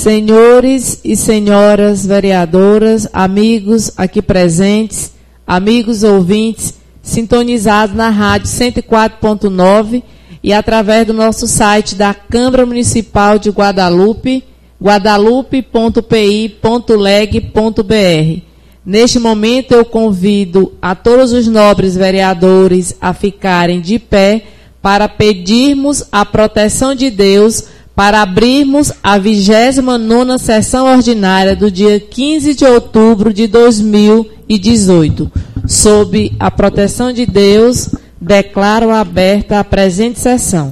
Senhores e senhoras vereadoras, amigos aqui presentes, amigos ouvintes, sintonizados na rádio 104.9 e através do nosso site da Câmara Municipal de Guadalupe, guadalupe.pi.leg.br. Neste momento eu convido a todos os nobres vereadores a ficarem de pé para pedirmos a proteção de Deus para abrirmos a 29ª sessão ordinária do dia 15 de outubro de 2018. Sob a proteção de Deus, declaro aberta a presente sessão.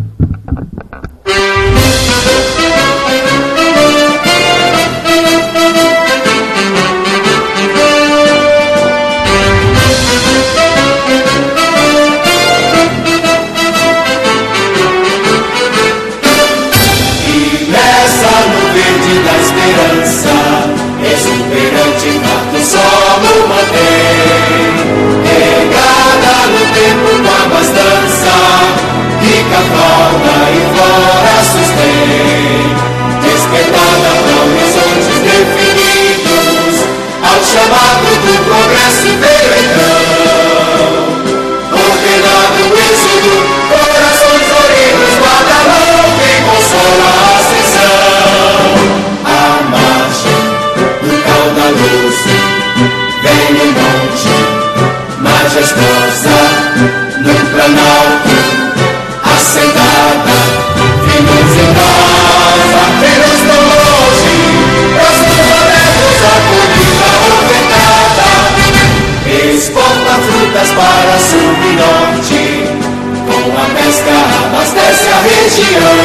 Da esperança, exuberante fato solo mantém, regada no tempo com abastança, rica fauna e flora sustém, despertada para horizontes definidos, ao chamado do progresso veio então, ordenado o êxodo, corações orinos, Guadalupe consola a ascensão. Da luz, vem no monte, majestosa, no planalto, assentada, vimos em nós, apenas tão longe, braços abertos, acolhida ofertada, exporta frutas para sul e norte, com a pesca abastece a região,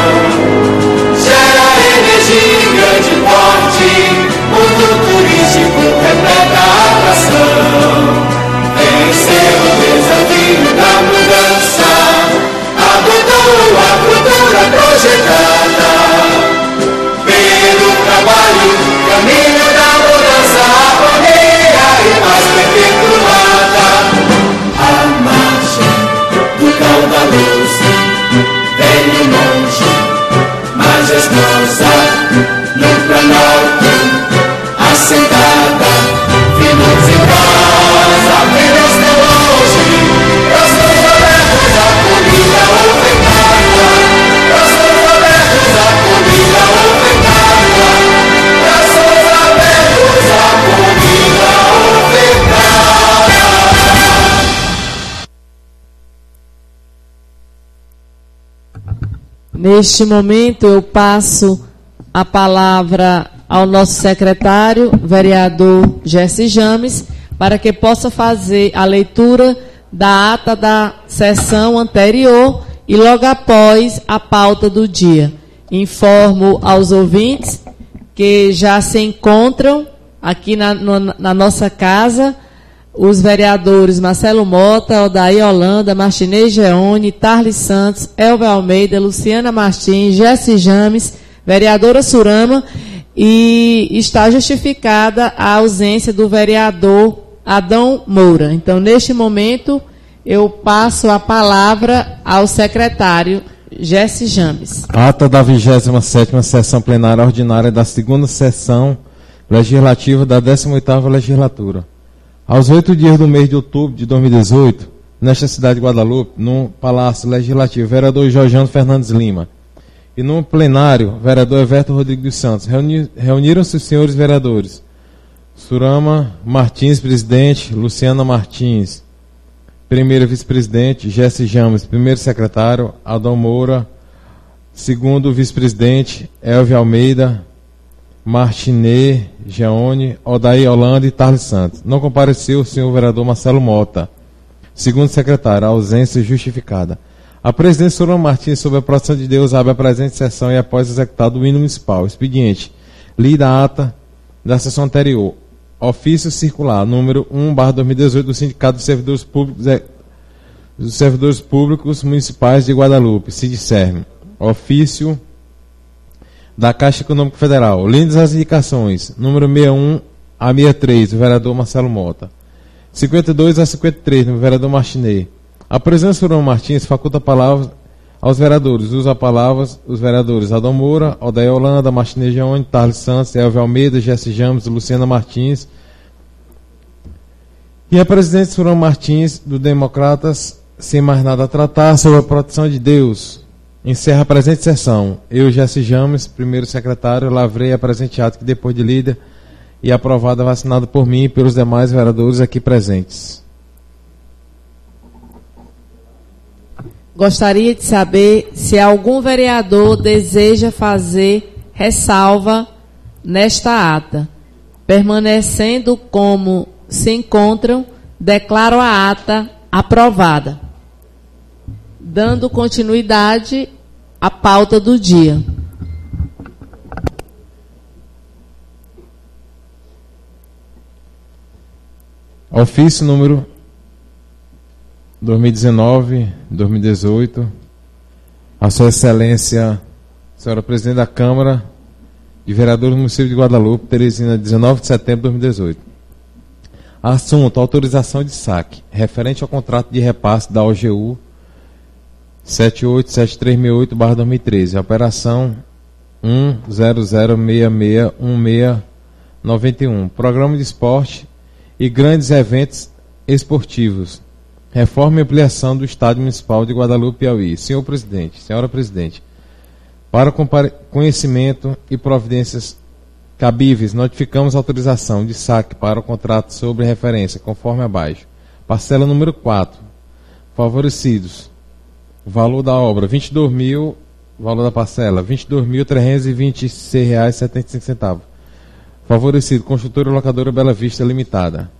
gera energia em grande porte, mundo turístico repleta atração. Venceu o desafio da mudança, adotou a cultura projetada. Pelo trabalho, caminho da mudança, harmonia e paz perpetuada. A marcha do cal da luz, vem no monte, majestosa, no planalto, assentada, vimos em nós, apenas tão longe, braços abertos, acolhida ofertada, braços abertos, acolhida ofertada, braços abertos, acolhida ofertada. Neste momento eu passo a palavra ao nosso secretário, vereador Jesse James, para que possa fazer a leitura da ata da sessão anterior e logo após a pauta do dia. Informo aos ouvintes que já se encontram aqui na nossa casa os vereadores Marcelo Mota, Odair Holanda, Martinez Geone, Tarly Santos, Elber Almeida, Luciana Martins, Jesse James, vereadora Surama, e está justificada a ausência do vereador Adão Moura. Então, neste momento, eu passo a palavra ao secretário Jesse James. Ata da 27ª sessão plenária ordinária da 2ª sessão legislativa da 18ª legislatura. Aos 8 dias do mês de outubro de 2018, nesta cidade de Guadalupe, no Palácio Legislativo, vereador Jorjano Fernandes Lima, e no plenário, vereador Everton Rodrigues dos Santos, reuniram-se os senhores vereadores Surama Martins, presidente, Luciana Martins, primeiro vice-presidente, Jesse James, primeiro secretário, Adão Moura, segundo vice-presidente, Elber Almeida, Martinez Geone, Odair Holanda e Tarly Santos. Não compareceu o senhor vereador Marcelo Mota, segundo secretário, a ausência justificada. A presidente Surama Martins, sob a proteção de Deus, abre a presente sessão e após executado o hino municipal. Expediente. Lida a ata da sessão anterior. Ofício circular, número 1/2018 do Sindicato dos Servidores Públicos Municipais de Guadalupe, SINDICERM. Ofício da Caixa Econômica Federal. Lindas as indicações, número 61 a 63, do vereador Marcelo Mota. 52 a 53, do vereador Martinez. A presença do Surama Martins faculta a palavra Aos vereadores, uso a palavra os vereadores Adão Moura, Odair Holanda, Martinez Geone, Tarles Santos, Elvio Almeida, Jesse James, Luciana Martins e a presidente Surão Martins, do Democratas. Sem mais nada a tratar, sobre a proteção de Deus, encerra a presente sessão. Eu, Jesse James, primeiro secretário, lavrei a presente ato que, depois de lida e aprovada, vacinada por mim e pelos demais vereadores aqui presentes. Gostaria de saber se algum vereador deseja fazer ressalva nesta ata. Permanecendo como se encontram, declaro a ata aprovada. Dando continuidade à pauta do dia. Ofício número 2019-2018, a Sua Excelência, Senhora Presidente da Câmara de Vereadores do Município de Guadalupe, Teresina, 19 de setembro de 2018. Assunto: autorização de saque, referente ao contrato de repasse da OGU 787368/2013, operação 100661691, Programa de Esporte e Grandes Eventos Esportivos, reforma e ampliação do Estádio Municipal de Guadalupe, Piauí. Senhor Presidente, Senhora Presidente, para conhecimento e providências cabíveis, notificamos autorização de saque para o contrato sobre referência, conforme abaixo. Parcela número 4, favorecidos. O valor da obra, 22.000, valor da parcela, R$ 22.326,75. Favorecido, construtora e locadora Bela Vista Limitada.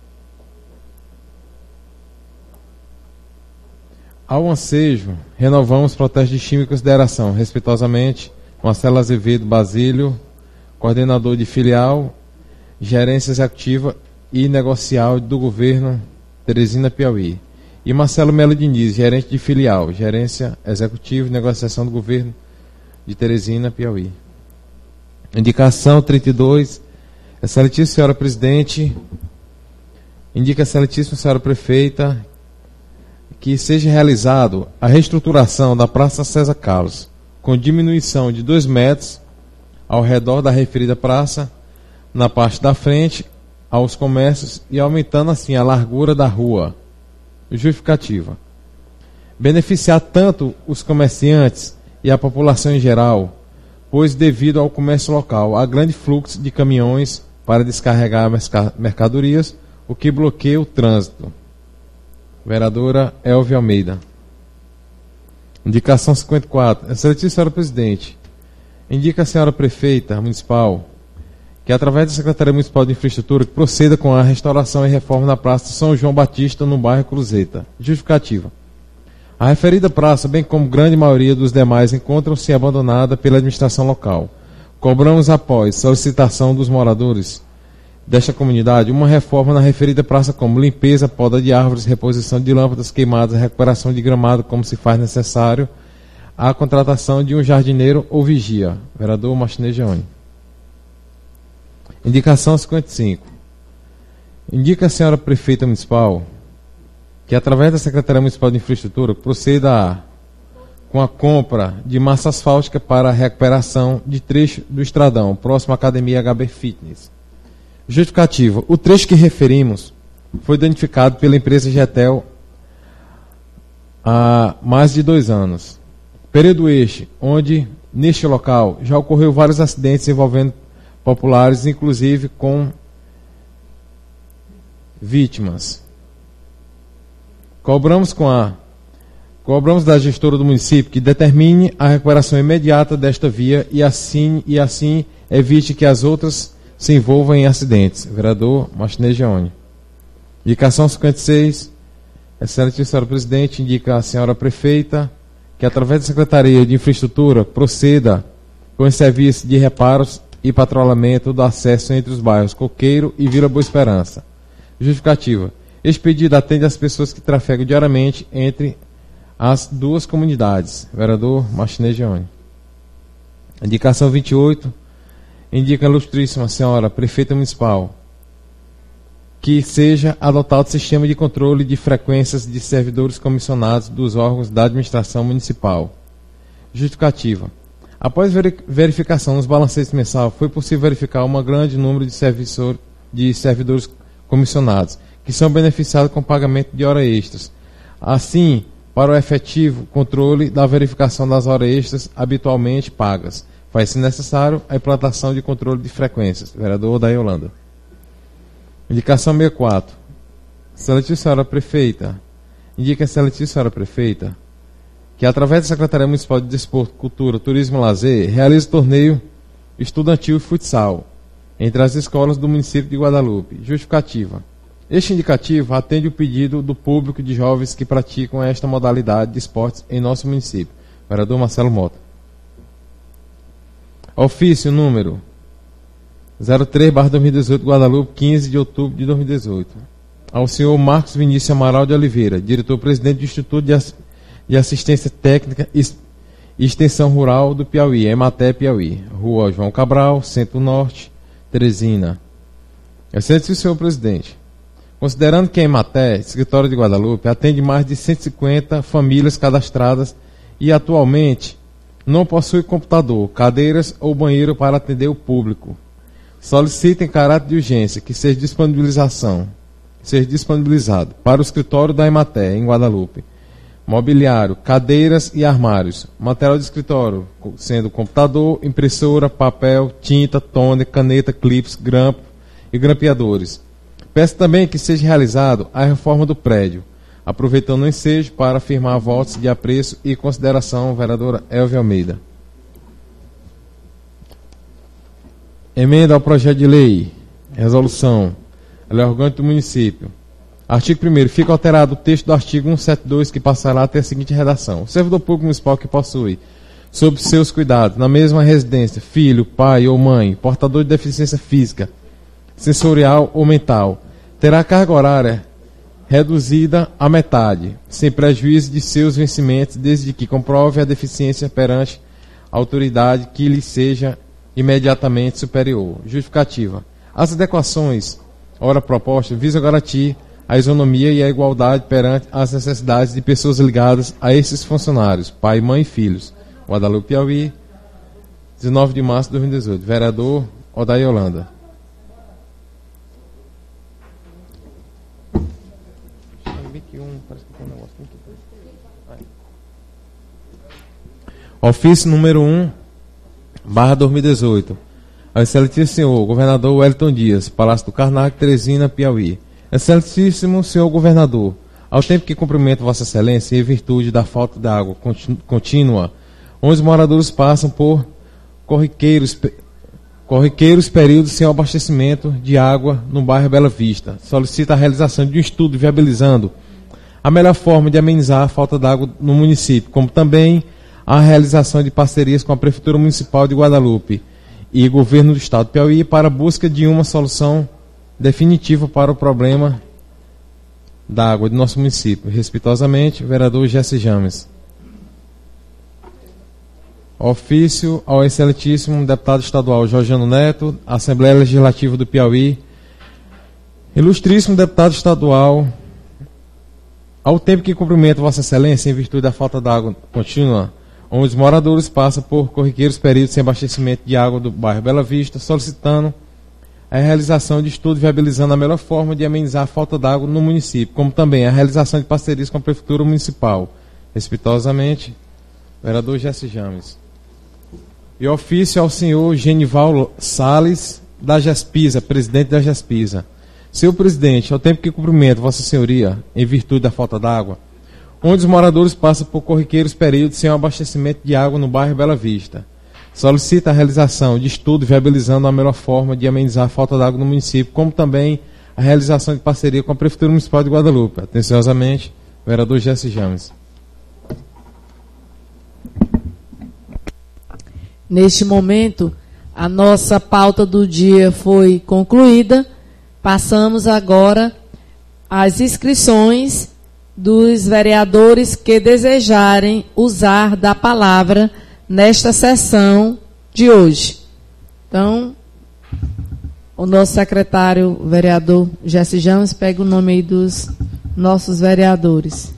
Ao ansejo, renovamos protesto de estima e consideração. Respeitosamente, Marcelo Azevedo Basílio, coordenador de filial, gerência executiva e negocial do governo Teresina, Piauí. E Marcelo Melo Diniz, gerente de filial, gerência executiva e negociação do governo de Teresina, Piauí. Indicação 32, Excelentíssima Senhora Presidente, indica a Excelentíssima Senhora Prefeita que seja realizado a reestruturação da Praça César Carlos, com diminuição de 2 metros ao redor da referida praça, na parte da frente, aos comércios e aumentando assim a largura da rua. Justificativa: beneficiar tanto os comerciantes e a população em geral, pois devido ao comércio local há grande fluxo de caminhões para descarregar mercadorias, o que bloqueia o trânsito. Vereadora Elvia Almeida. Indicação 54. Excelentíssima Senhora Presidente, indica a Senhora Prefeita Municipal que, através da Secretaria Municipal de Infraestrutura, que proceda com a restauração e reforma da Praça São João Batista, no bairro Cruzeta. Justificativa: a referida praça, bem como grande maioria dos demais, encontram-se abandonada pela administração local. Cobramos, após solicitação dos moradores desta comunidade, uma reforma na referida praça, como limpeza, poda de árvores, reposição de lâmpadas queimadas, recuperação de gramado, como se faz necessário, a contratação de um jardineiro ou vigia. Vereador Martinez Geone. Indicação 55. Indica a Senhora Prefeita Municipal que, através da Secretaria Municipal de Infraestrutura, proceda com a compra de massa asfáltica para a recuperação de trecho do estradão, próximo à Academia HB Fitness. Justificativa: o trecho que referimos foi danificado pela empresa Getel há mais de 2 anos. Período este, onde, neste local, já ocorreu vários acidentes envolvendo populares, inclusive com vítimas. Cobramos da gestora do município que determine a recuperação imediata desta via e assim evite que as outras se envolvam em acidentes. Vereador Martinez Geone. Indicação 56. Excelentíssima Senhora Presidente, indica a Senhora Prefeita que, através da Secretaria de Infraestrutura, proceda com o serviço de reparos e patrulhamento do acesso entre os bairros Coqueiro e Vila Boa Esperança. Justificativa: este pedido atende às pessoas que trafegam diariamente entre as duas comunidades. Vereador Martinez Geone. Indicação 28. Indica a Ilustríssima Senhora Prefeita Municipal que seja adotado o sistema de controle de frequências de servidores comissionados dos órgãos da administração municipal. Justificativa. Após verificação nos balancetes mensais, foi possível verificar um grande número de servidores comissionados, que são beneficiados com pagamento de horas extras. Assim, para o efetivo controle da verificação das horas extras habitualmente pagas, faz-se necessário a implantação de controle de frequências. Vereador Odair Holanda. Indicação 64. Excelentíssima senhora prefeita. Indica a excelentíssima senhora prefeita que, através da Secretaria Municipal de Desporto, Cultura, Turismo e Lazer, realiza torneio estudantil e futsal entre as escolas do município de Guadalupe. Justificativa. Este indicativo atende o pedido do público de jovens que praticam esta modalidade de esportes em nosso município. Vereador Marcelo Mota. Ofício número 03/2018, Guadalupe, 15 de outubro de 2018. Ao senhor Marcos Vinícius Amaral de Oliveira, diretor-presidente do Instituto de Assistência Técnica e Extensão Rural do Piauí, EMATE Piauí, Rua João Cabral, Centro-Norte, Teresina. Excelentíssimo senhor presidente, considerando que a EMATE, escritório de Guadalupe, atende mais de 150 famílias cadastradas e atualmente não possui computador, cadeiras ou banheiro para atender o público, solicita em caráter de urgência que seja disponibilizado para o escritório da EMATE em Guadalupe mobiliário, cadeiras e armários, material de escritório, sendo computador, impressora, papel, tinta, toner, caneta, clips, grampo e grampeadores. Peço também que seja realizado a reforma do prédio, aproveitando o ensejo para firmar votos de apreço e consideração, vereadora Elvia Almeida. Emenda ao projeto de lei, resolução, lei orgânica do município. Artigo 1º. Fica alterado o texto do artigo 172, que passará a ter a seguinte redação. O servidor público municipal que possui, sob seus cuidados, na mesma residência, filho, pai ou mãe, portador de deficiência física, sensorial ou mental, terá carga horária reduzida à metade, sem prejuízo de seus vencimentos, desde que comprove a deficiência perante a autoridade que lhe seja imediatamente superior. Justificativa. As adequações, ora propostas, visam garantir a isonomia e a igualdade perante as necessidades de pessoas ligadas a esses funcionários, pai, mãe e filhos. Guadalupe, Piauí, 19 de março de 2018. Vereador Odair Holanda. Ofício número 1/2018. Ao excelentíssimo senhor governador Wellington Dias, Palácio do Karnak, Teresina, Piauí. Excelentíssimo senhor governador, ao tempo que cumprimento vossa excelência em virtude da falta de água contínua, onde os moradores passam por corriqueiros períodos sem abastecimento de água no bairro Bela Vista, solicita a realização de um estudo viabilizando a melhor forma de amenizar a falta de água no município, como também a realização de parcerias com a Prefeitura Municipal de Guadalupe e Governo do Estado do Piauí para a busca de uma solução definitiva para o problema da água de nosso município. Respeitosamente, vereador Jesse James. Ofício ao excelentíssimo deputado estadual Georgiano Neto, Assembleia Legislativa do Piauí. Ilustríssimo deputado estadual, ao tempo que cumprimento vossa excelência em virtude da falta de água contínua, onde os moradores passam por corriqueiros períodos sem abastecimento de água do bairro Bela Vista, solicitando a realização de estudo viabilizando a melhor forma de amenizar a falta d'água no município, como também a realização de parcerias com a Prefeitura Municipal. Respeitosamente, vereador Jesse James. E ofício ao senhor Genival Salles, da Jaspisa, presidente da Jaspisa. Senhor presidente, ao tempo que cumprimento vossa senhoria, em virtude da falta d'água, onde os moradores passam por corriqueiros períodos sem abastecimento de água no bairro Bela Vista, solicita a realização de estudo viabilizando a melhor forma de amenizar a falta d'água no município, como também a realização de parceria com a Prefeitura Municipal de Guadalupe. Atenciosamente, vereador Jesse James. Neste momento, a nossa pauta do dia foi concluída. Passamos agora às inscrições dos vereadores que desejarem usar da palavra nesta sessão de hoje. Então, o nosso secretário, o vereador Jesse James, pega o nome aí dos nossos vereadores.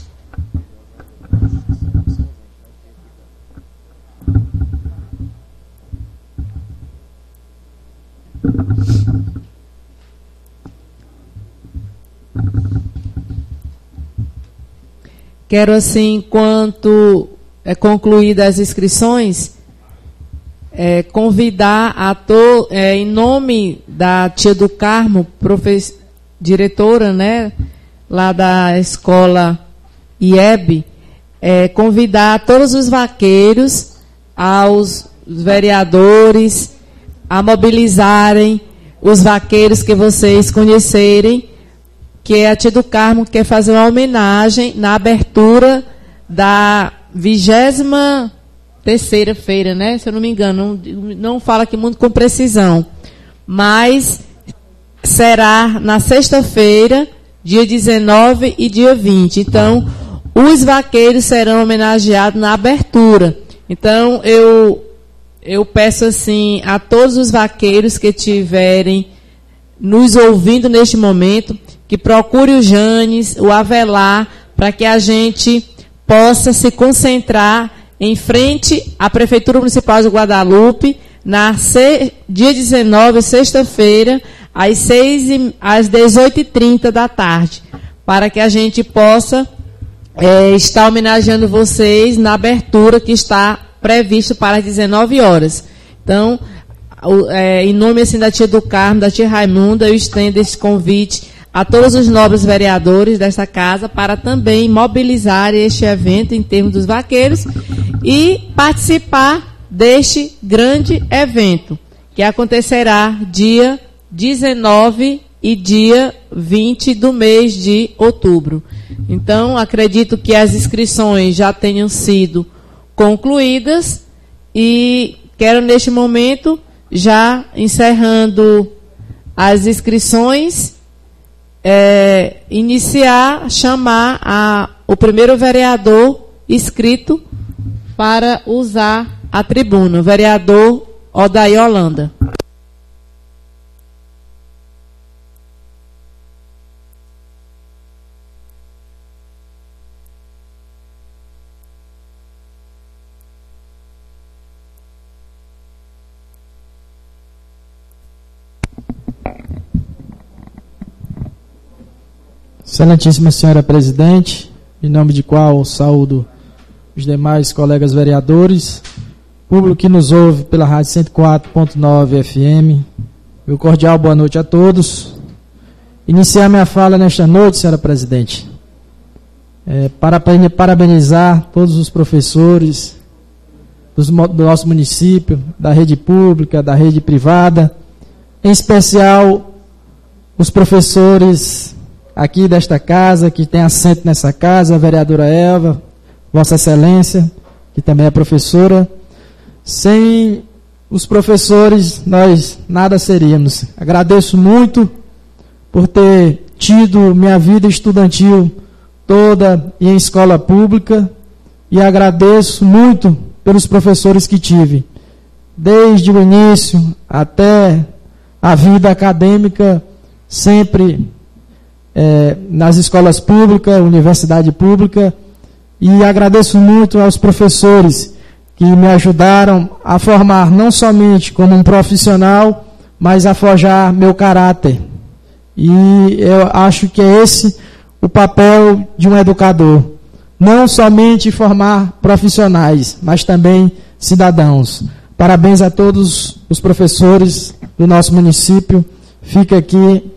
Quero, assim, enquanto concluídas as inscrições, convidar em nome da tia do Carmo, diretora, né, lá da escola IEB, convidar todos os vaqueiros, aos vereadores, a mobilizarem os vaqueiros que vocês conhecerem, que a tia do Carmo quer fazer uma homenagem na abertura da 23ª feira, né? Se eu não me engano, não fala aqui muito com precisão, mas será na sexta-feira, dia 19 e dia 20. Então, os vaqueiros serão homenageados na abertura. Então, eu peço assim a todos os vaqueiros que estiverem nos ouvindo neste momento, que procure o Janes, o Avelar, para que a gente possa se concentrar em frente à Prefeitura Municipal de Guadalupe, dia 19, sexta-feira, às 18h30 da tarde, para que a gente possa estar homenageando vocês na abertura que está prevista para as 19 horas. Então, em nome assim, da tia do Carmo, da tia Raimunda, eu estendo esse convite a todos os nobres vereadores desta casa para também mobilizar este evento em termos dos vaqueiros e participar deste grande evento, que acontecerá dia 19 e dia 20 do mês de outubro. Então, acredito que as inscrições já tenham sido concluídas e quero, neste momento, já encerrando as inscrições, chamar o primeiro vereador inscrito para usar a tribuna, o vereador Odair Holanda. Excelentíssima senhora presidente, em nome de qual saúdo os demais colegas vereadores, público que nos ouve pela rádio 104.9 FM, meu cordial boa noite a todos. Iniciar minha fala nesta noite, senhora presidente, para parabenizar todos os professores do nosso município, da rede pública, da rede privada, em especial os professores aqui desta casa, que tem assento nessa casa, a vereadora Elva, Vossa Excelência, que também é professora. Sem os professores, nós nada seríamos. Agradeço muito por ter tido minha vida estudantil toda em escola pública e agradeço muito pelos professores que tive, desde o início até a vida acadêmica, sempre nas escolas públicas, universidade pública, e agradeço muito aos professores que me ajudaram a formar não somente como um profissional, mas a forjar meu caráter. E eu acho que é esse o papel de um educador, não somente formar profissionais, mas também cidadãos. Parabéns a todos os professores do nosso município. Fica aqui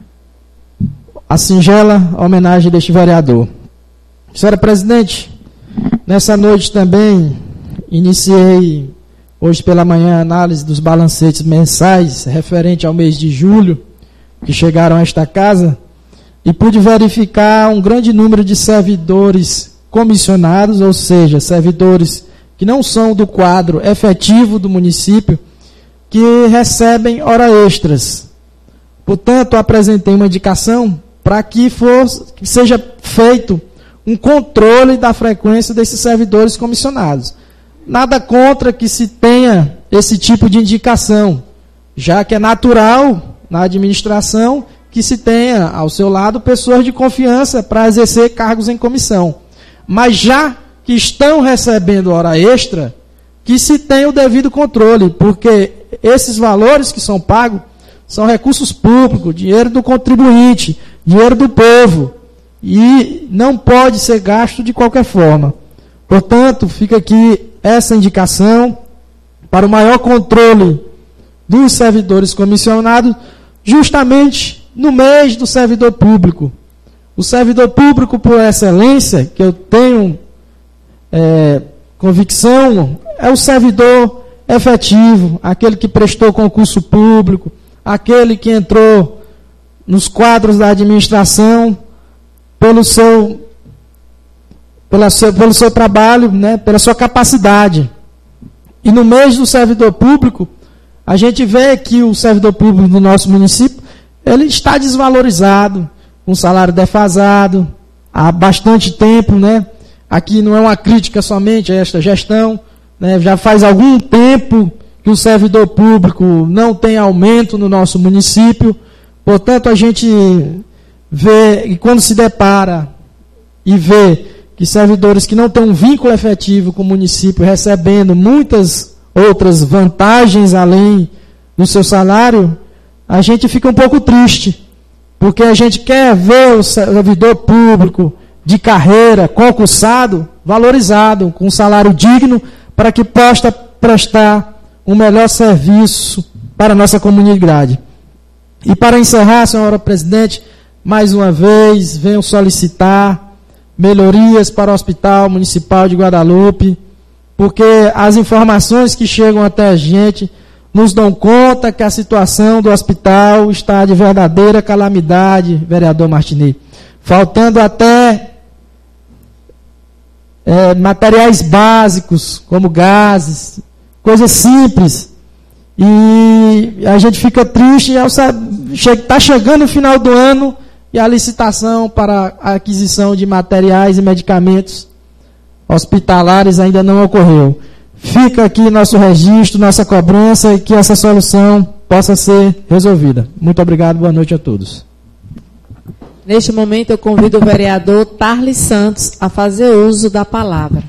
a singela homenagem deste vereador. Senhora presidente, nessa noite também iniciei, hoje pela manhã, a análise dos balancetes mensais referente ao mês de julho, que chegaram a esta casa, e pude verificar um grande número de servidores comissionados, ou seja, servidores que não são do quadro efetivo do município, que recebem hora extras. Portanto, apresentei uma indicação para que seja feito um controle da frequência desses servidores comissionados. Nada contra que se tenha esse tipo de indicação, já que é natural na administração que se tenha ao seu lado pessoas de confiança para exercer cargos em comissão. Mas já que estão recebendo hora extra, que se tenha o devido controle, porque esses valores que são pagos são recursos públicos, dinheiro do contribuinte, dinheiro do povo, e não pode ser gasto de qualquer forma. Portanto, fica aqui essa indicação para o maior controle dos servidores comissionados, justamente no mês do servidor público. O servidor público, por excelência, que eu tenho convicção, é o servidor efetivo, aquele que prestou concurso público, aquele que entrou nos quadros da administração pelo seu trabalho, né, pela sua capacidade. E no mês do servidor público, a gente vê que o servidor público do nosso município, ele está desvalorizado, com salário defasado, há bastante tempo, né? Aqui não é uma crítica somente a esta gestão, né? Já faz algum tempo que o servidor público não tem aumento no nosso município. Portanto, a gente vê, e quando se depara e vê que servidores que não têm um vínculo efetivo com o município, recebendo muitas outras vantagens além do seu salário, a gente fica um pouco triste, porque a gente quer ver o servidor público de carreira, concursado, valorizado, com um salário digno, para que possa prestar um melhor serviço para a nossa comunidade. E para encerrar, senhora presidente, mais uma vez, venho solicitar melhorias para o Hospital Municipal de Guadalupe, porque as informações que chegam até a gente nos dão conta que a situação do hospital está de verdadeira calamidade, vereador Martinez. Faltando até materiais básicos, como gases, coisas simples. E a gente fica triste, está chegando o final do ano e a licitação para a aquisição de materiais e medicamentos hospitalares ainda não ocorreu. Fica aqui nosso registro, nossa cobrança, e que essa solução possa ser resolvida. Muito obrigado, boa noite a todos. Neste momento, eu convido o vereador Tarles Santos a fazer uso da palavra.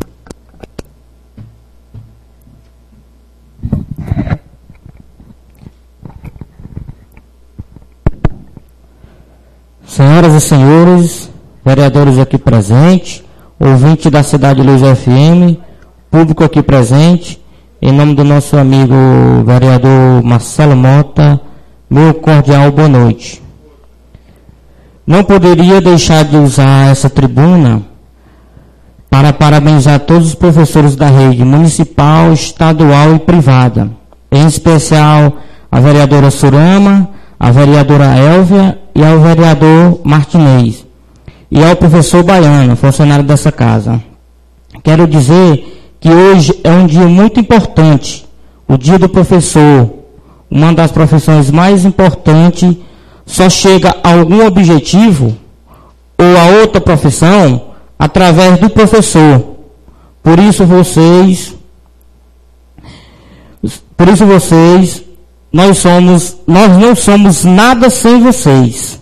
Senhoras e senhores, vereadores aqui presentes, ouvinte da Cidade Luz FM, público aqui presente, em nome do nosso amigo vereador Marcelo Mota, meu cordial boa noite. Não poderia deixar de usar essa tribuna para parabenizar todos os professores da rede municipal, estadual e privada, em especial a vereadora Surama, a vereadora Elvia e ao vereador Martinez, e ao professor Baiano, funcionário dessa casa. Quero dizer que hoje é um dia muito importante, o dia do professor, uma das profissões mais importantes. Só chega a algum objetivo ou a outra profissão através do professor. Por isso vocês, nós não somos nada sem vocês.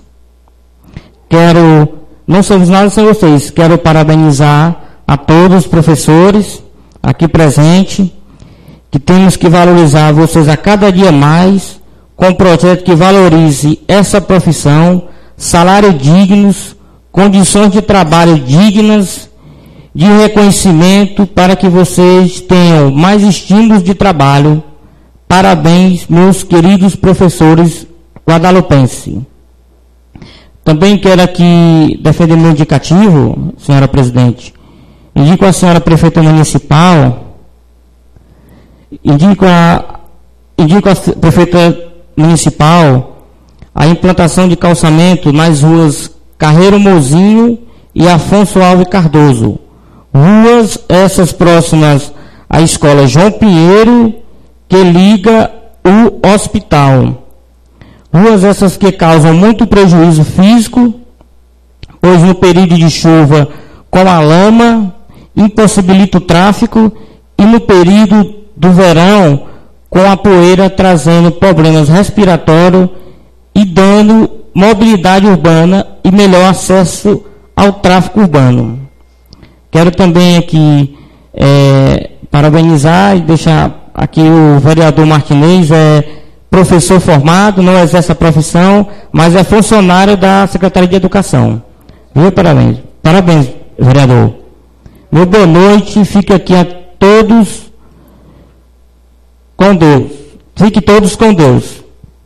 Quero parabenizar a todos os professores aqui presentes, que temos que valorizar vocês a cada dia mais, com um projeto que valorize essa profissão, salários dignos, condições de trabalho dignas, de reconhecimento, para que vocês tenham mais estímulos de trabalho. Parabéns, meus queridos professores guadalupenses. Também quero aqui defender meu indicativo, senhora presidente. Indico a senhora prefeita municipal, indico a prefeita municipal a implantação de calçamento nas ruas Carreiro Mozinho e Afonso Alves Cardoso. Ruas essas próximas à escola João Pinheiro, que liga o hospital. Ruas essas que causam muito prejuízo físico, pois no período de chuva, com a lama, impossibilita o tráfego, e no período do verão, com a poeira trazendo problemas respiratórios e dando mobilidade urbana e melhor acesso ao tráfego urbano. Quero também aqui parabenizar e deixar aqui o vereador Martinez, professor formado, não exerce a profissão, mas é funcionário da Secretaria de Educação. Viu? Parabéns. Parabéns, vereador. Meu boa noite, fique aqui a todos com Deus. Fique todos com Deus.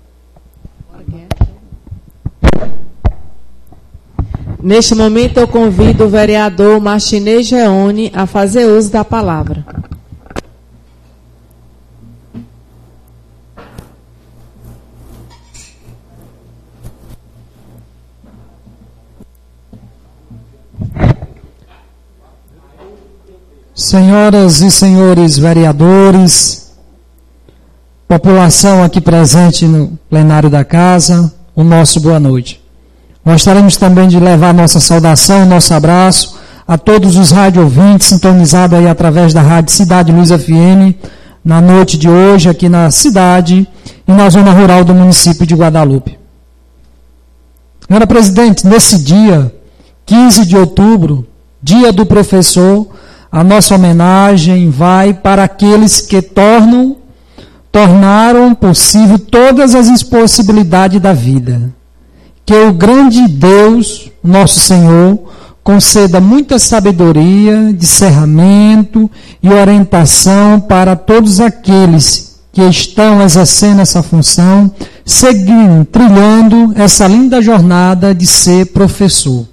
Neste momento, eu convido o vereador Martinez Geone a fazer uso da palavra. Senhoras e senhores vereadores, população aqui presente no plenário da casa, o nosso boa noite. Gostaríamos também de levar nossa saudação, nosso abraço a todos os rádio ouvintes sintonizados aí através da Rádio Cidade Luz FM, na noite de hoje aqui na cidade e na zona rural do município de Guadalupe. Senhora Presidente, nesse dia, 15 de outubro, dia do professor, a nossa homenagem vai para aqueles que tornaram possível todas as impossibilidades da vida. Que o grande Deus, nosso Senhor, conceda muita sabedoria, discernimento e orientação para todos aqueles que estão exercendo essa função, seguindo, trilhando essa linda jornada de ser professor.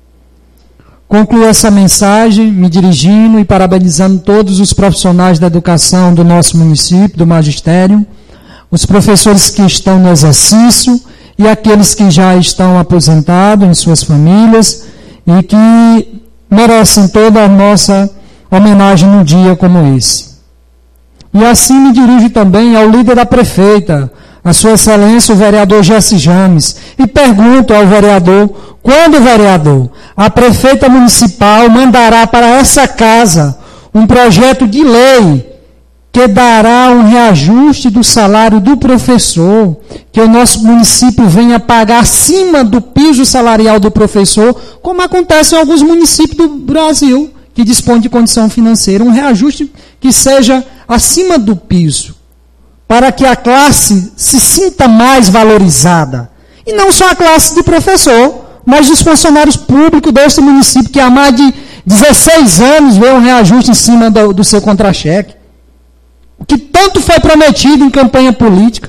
Concluo essa mensagem me dirigindo e parabenizando todos os profissionais da educação do nosso município, do magistério, os professores que estão no exercício e aqueles que já estão aposentados em suas famílias e que merecem toda a nossa homenagem num dia como esse. E assim me dirijo também ao líder da prefeita, a sua excelência, o vereador Jesse James, e pergunto ao vereador, quando, vereador, a prefeita municipal mandará para essa casa um projeto de lei que dará um reajuste do salário do professor, que o nosso município venha pagar acima do piso salarial do professor, como acontece em alguns municípios do Brasil, que dispõem de condição financeira, um reajuste que seja acima do piso, para que a classe se sinta mais valorizada. E não só a classe de professor, mas dos funcionários públicos deste município, que há mais de 16 anos vê um reajuste em cima do seu contra-cheque. O que tanto foi prometido em campanha política.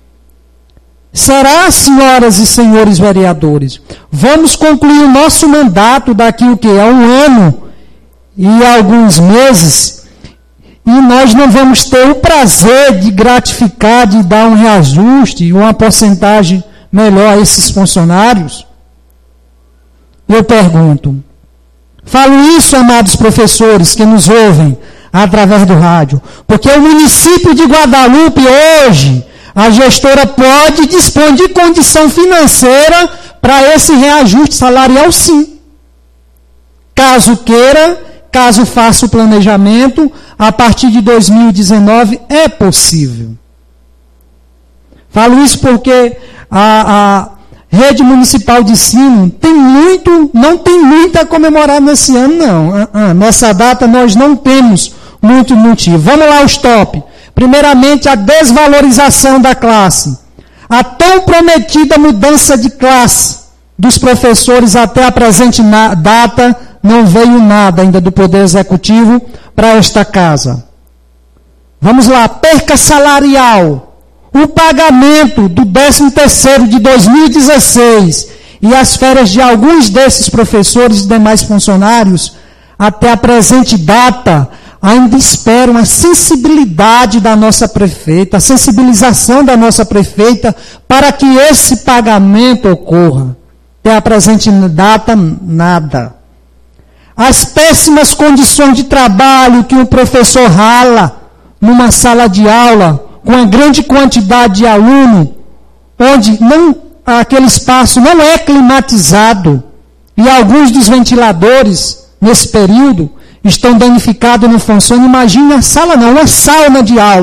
Será, senhoras e senhores vereadores, vamos concluir o nosso mandato daqui o quê? A 1 ano e alguns meses, e nós não vamos ter o prazer de gratificar, de dar um reajuste, uma porcentagem melhor a esses funcionários? Eu pergunto. Falo isso, amados professores que nos ouvem através do rádio, porque o município de Guadalupe hoje, a gestora pode dispor de condição financeira para esse reajuste salarial, sim. Caso queira, caso faça o planejamento, a partir de 2019 é possível. Falo isso porque a rede municipal de ensino não tem muito a comemorar nesse ano, não. Nessa data nós não temos muito motivo. Vamos lá, os top. Primeiramente, a desvalorização da classe. A tão prometida mudança de classe dos professores até a presente data, não veio nada ainda do Poder Executivo para esta casa. Vamos lá, perca salarial. O pagamento do 13º de 2016 e as férias de alguns desses professores e demais funcionários, até a presente data, ainda esperam a sensibilidade da nossa prefeita, a sensibilização da nossa prefeita para que esse pagamento ocorra. Até a presente data, nada. As péssimas condições de trabalho que o professor rala numa sala de aula, com uma grande quantidade de aluno, onde aquele espaço não é climatizado, e alguns dos ventiladores, nesse período, estão danificados, não funcionam. Imagine a sala não, uma sauna de aula.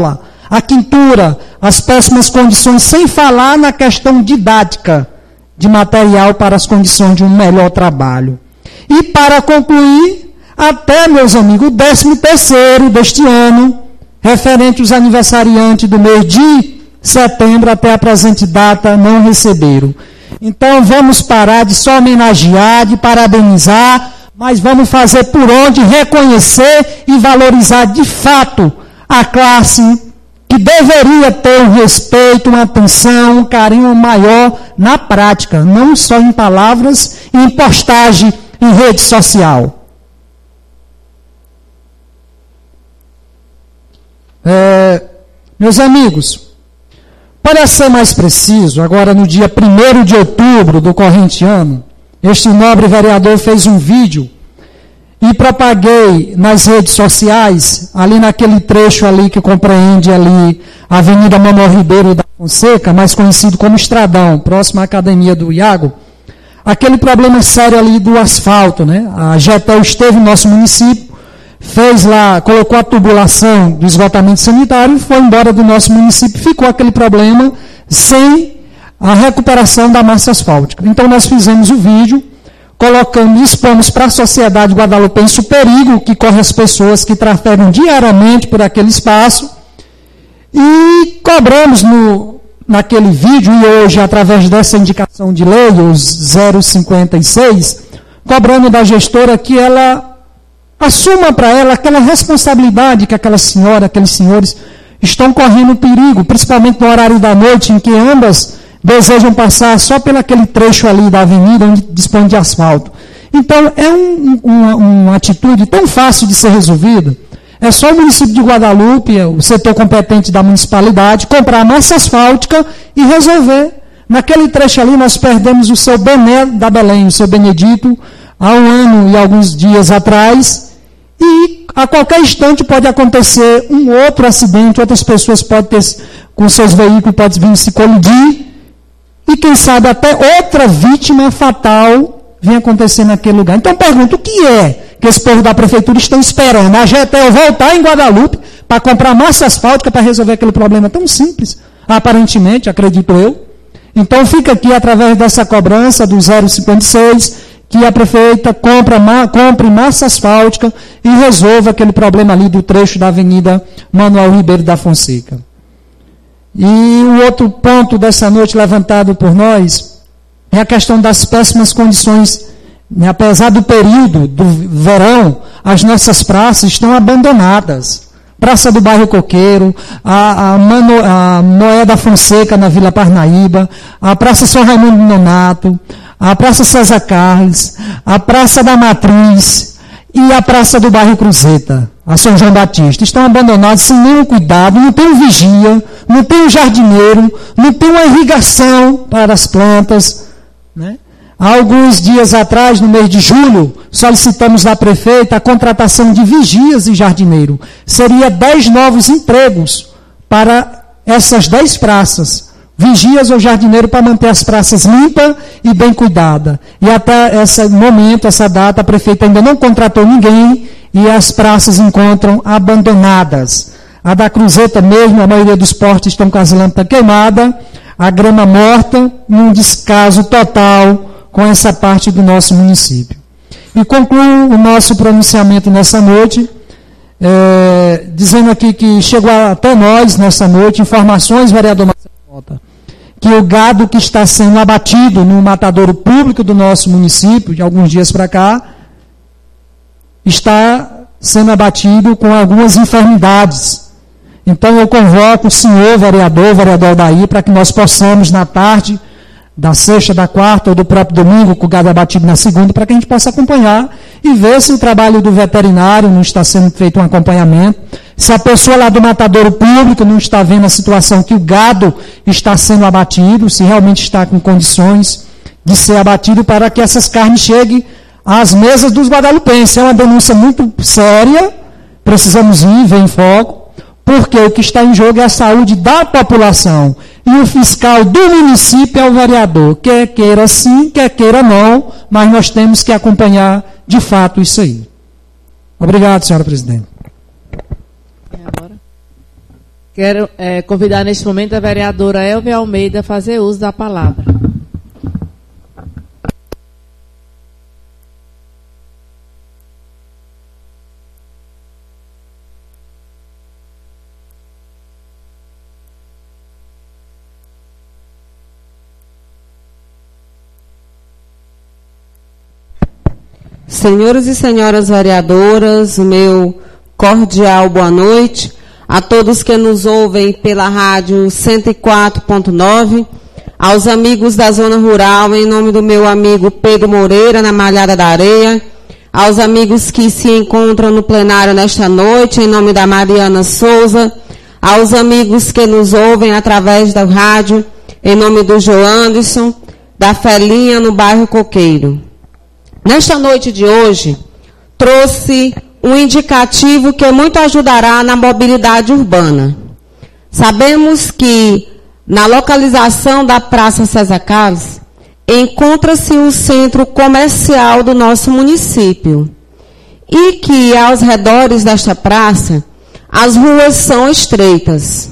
a quintura, as péssimas condições, sem falar na questão didática de material para as condições de um melhor trabalho. E para concluir, até, meus amigos, o 13º deste ano, referente aos aniversariantes do mês de setembro até a presente data, não receberam. Então vamos parar de só homenagear, de parabenizar, mas vamos fazer por onde reconhecer e valorizar de fato a classe que deveria ter um respeito, uma atenção, um carinho maior na prática, não só em palavras e em postagem em rede social. Meus amigos, para ser mais preciso, agora no dia 1º de outubro do corrente ano, este nobre vereador fez um vídeo e propaguei nas redes sociais, ali naquele trecho ali que compreende ali a Avenida Manuel Ribeiro da Fonseca, mais conhecido como Estradão, próximo à Academia do Iago, aquele problema sério ali do asfalto, né? A GETEL esteve no nosso município, fez lá, colocou a tubulação do esgotamento sanitário e foi embora do nosso município, ficou aquele problema sem a recuperação da massa asfáltica. Então nós fizemos o vídeo, colocando, expomos para a sociedade guadalupense o perigo que corre as pessoas que trafegam diariamente por aquele espaço e cobramos naquele vídeo, e hoje através dessa indicação de lei, os 056, cobrando da gestora que ela assuma para ela aquela responsabilidade que aquela senhora, aqueles senhores estão correndo perigo, principalmente no horário da noite, em que ambas desejam passar só pelo aquele trecho ali da avenida onde dispõe de asfalto. Então, é uma atitude tão fácil de ser resolvida. É só o município de Guadalupe, o setor competente da municipalidade, comprar massa asfáltica e resolver. Naquele trecho ali, nós perdemos o seu Bené da Belém, o seu Benedito, há 1 ano e alguns dias atrás, e a qualquer instante pode acontecer um outro acidente, outras pessoas podem ter, com seus veículos, podem vir se colidir, e quem sabe até outra vítima fatal vem acontecer naquele lugar. Então pergunto, o que é que esse povo da prefeitura estão esperando? A GETEL voltar em Guadalupe para comprar massa asfáltica para resolver aquele problema tão simples? Aparentemente, acredito eu. Então fica aqui, através dessa cobrança do 056, que a prefeita compre massa asfáltica e resolva aquele problema ali do trecho da Avenida Manuel Ribeiro da Fonseca. E o outro ponto dessa noite levantado por nós é a questão das péssimas condições, né? Apesar do período do verão, as nossas praças estão abandonadas. Praça do Bairro Coqueiro, a Noé da Fonseca na Vila Parnaíba, a Praça São Raimundo Nonato, a Praça César Carlos, a Praça da Matriz e a Praça do Bairro Cruzeta, a São João Batista, estão abandonados sem nenhum cuidado, não tem um vigia, não tem um jardineiro, não tem uma irrigação para as plantas, né? Há alguns dias atrás, no mês de julho, solicitamos da prefeita a contratação de vigias e jardineiro. Seria 10 novos empregos para essas 10 praças. Vigias ou jardineiro para manter as praças limpas e bem cuidadas. E até esse momento, essa data, a prefeita ainda não contratou ninguém e as praças encontram abandonadas. A da Cruzeta mesmo, a maioria dos postes estão com as lâmpadas queimadas, a grama morta, um descaso total com essa parte do nosso município. E concluo o nosso pronunciamento nessa noite, dizendo aqui que chegou até nós, nessa noite, informações, vereador Marcelo Mota, que o gado que está sendo abatido no matadouro público do nosso município, de alguns dias para cá, está sendo abatido com algumas enfermidades. Então eu convoco o senhor vereador Aldair, para que nós possamos, na tarde da sexta, da quarta ou do próprio domingo, com o gado abatido na segunda, para que a gente possa acompanhar e ver se o trabalho do veterinário não está sendo feito um acompanhamento, se a pessoa lá do matadouro público não está vendo a situação que o gado está sendo abatido, se realmente está com condições de ser abatido para que essas carnes cheguem às mesas dos guadalupenses. É uma denúncia muito séria, precisamos ver em foco, porque o que está em jogo é a saúde da população. E o fiscal do município é o vereador. Quer queira sim, quer queira não, mas nós temos que acompanhar de fato isso aí. Obrigado, senhora presidente. Quero convidar neste momento a vereadora Elvia Almeida a fazer uso da palavra. Senhores e senhoras vereadoras, meu cordial boa noite a todos que nos ouvem pela rádio 104.9, aos amigos da zona rural, em nome do meu amigo Pedro Moreira, na Malhada da Areia, aos amigos que se encontram no plenário nesta noite, em nome da Mariana Souza, aos amigos que nos ouvem através da rádio, em nome do Joanderson, da Felinha, no bairro Coqueiro. Nesta noite de hoje, trouxe um indicativo que muito ajudará na mobilidade urbana. Sabemos que na localização da Praça César Carlos encontra-se o centro comercial do nosso município e que aos redores desta praça as ruas são estreitas.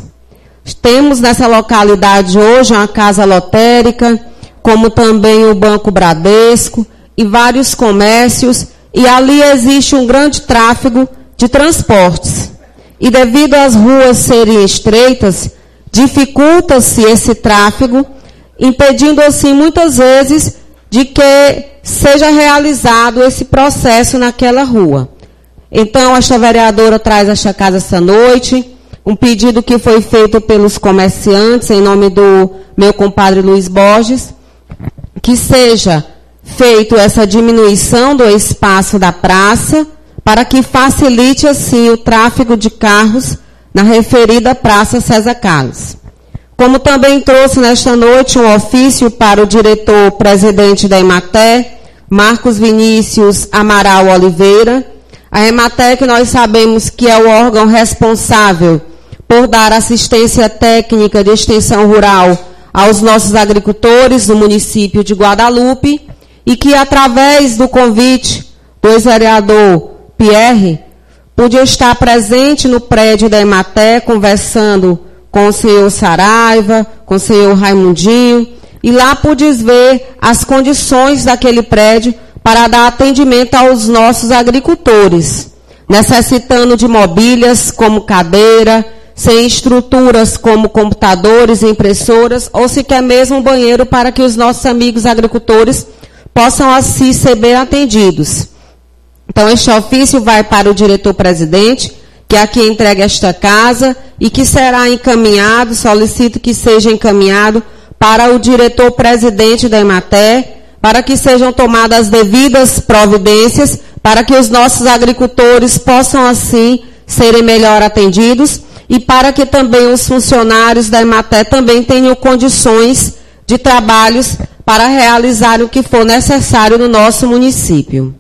Temos nessa localidade hoje uma casa lotérica, como também o Banco Bradesco e vários comércios, e ali existe um grande tráfego de transportes. E devido às ruas serem estreitas, dificulta-se esse tráfego, impedindo assim muitas vezes de que seja realizado esse processo naquela rua. Então, esta vereadora traz esta casa esta noite, um pedido que foi feito pelos comerciantes, em nome do meu compadre Luiz Borges, que seja feito essa diminuição do espaço da praça, para que facilite assim o tráfego de carros na referida Praça César Carlos. Como também trouxe nesta noite um ofício para o diretor-presidente da Emater, Marcos Vinícius Amaral Oliveira. A Emater, que nós sabemos que é o órgão responsável por dar assistência técnica de extensão rural aos nossos agricultores do município de Guadalupe, e que, através do convite do ex-vereador Pierre, pude estar presente no prédio da Emater, conversando com o senhor Saraiva, com o senhor Raimundinho, e lá pude ver as condições daquele prédio para dar atendimento aos nossos agricultores, necessitando de mobílias como cadeira, sem estruturas como computadores, impressoras, ou sequer mesmo um banheiro para que os nossos amigos agricultores possam assim ser bem atendidos. Então, este ofício vai para o diretor-presidente, que aqui entrega esta casa, e que será encaminhado, solicito que seja encaminhado para o diretor-presidente da Emater, para que sejam tomadas as devidas providências, para que os nossos agricultores possam assim serem melhor atendidos, e para que também os funcionários da Emater também tenham condições de trabalhos para realizar o que for necessário no nosso município.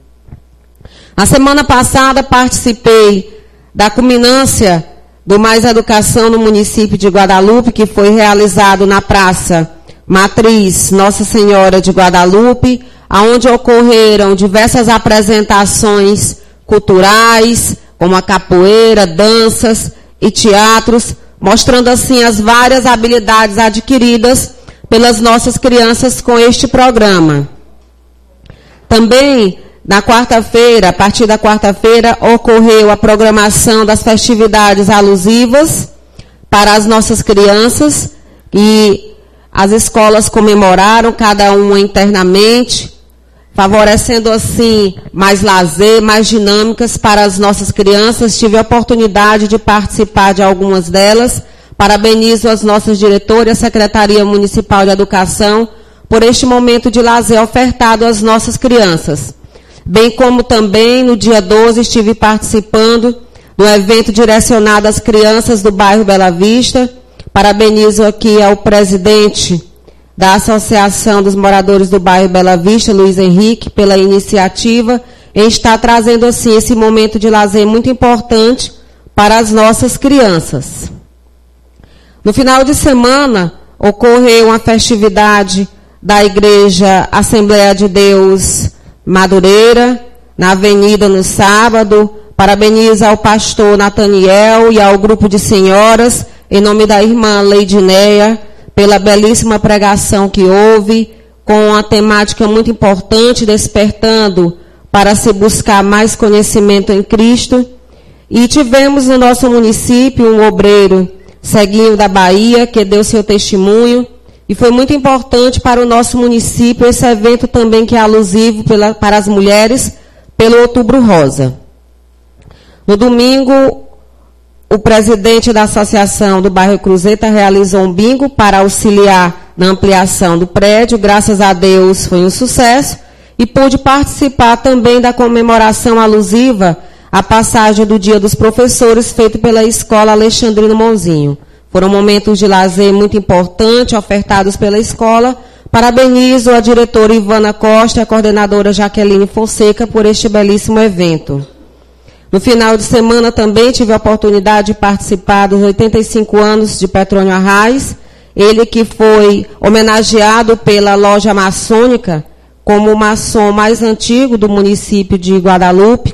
Na semana passada, participei da culminância do Mais Educação no município de Guadalupe, que foi realizado na Praça Matriz Nossa Senhora de Guadalupe, onde ocorreram diversas apresentações culturais, como a capoeira, danças e teatros, mostrando assim as várias habilidades adquiridas pelas nossas crianças com este programa. Também, na quarta-feira, a partir da quarta-feira, ocorreu a programação das festividades alusivas para as nossas crianças, e as escolas comemoraram, cada uma internamente, favorecendo assim mais lazer, mais dinâmicas para as nossas crianças. Tive a oportunidade de participar de algumas delas. Parabenizo as nossas diretoras e a Secretaria Municipal de Educação por este momento de lazer ofertado às nossas crianças. Bem como também, no dia 12, estive participando do evento direcionado às crianças do bairro Bela Vista. Parabenizo aqui ao presidente da Associação dos Moradores do bairro Bela Vista, Luiz Henrique, pela iniciativa em estar trazendo assim esse momento de lazer muito importante para as nossas crianças. No final de semana, ocorreu uma festividade da Igreja Assembleia de Deus Madureira, na Avenida, no sábado. Parabenizo ao pastor Nathaniel e ao grupo de senhoras em nome da irmã Leidinéia, pela belíssima pregação que houve, com a temática muito importante, despertando para se buscar mais conhecimento em Cristo. E tivemos no nosso município um obreiro, Ceguinho da Bahia, que deu seu testemunho. E foi muito importante para o nosso município esse evento também, que é alusivo para as mulheres, pelo Outubro Rosa. No domingo, o presidente da Associação do Bairro Cruzeta realizou um bingo para auxiliar na ampliação do prédio. Graças a Deus foi um sucesso. E pude participar também da comemoração alusiva à passagem do Dia dos Professores, feito pela Escola Alexandrino Monzinho. Foram momentos de lazer muito importantes, ofertados pela escola. Parabenizo a diretora Ivana Costa e a coordenadora Jaqueline Fonseca por este belíssimo evento. No final de semana também tive a oportunidade de participar dos 85 anos de Petrônio Arraes, ele que foi homenageado pela loja maçônica como o maçom mais antigo do município de Guadalupe,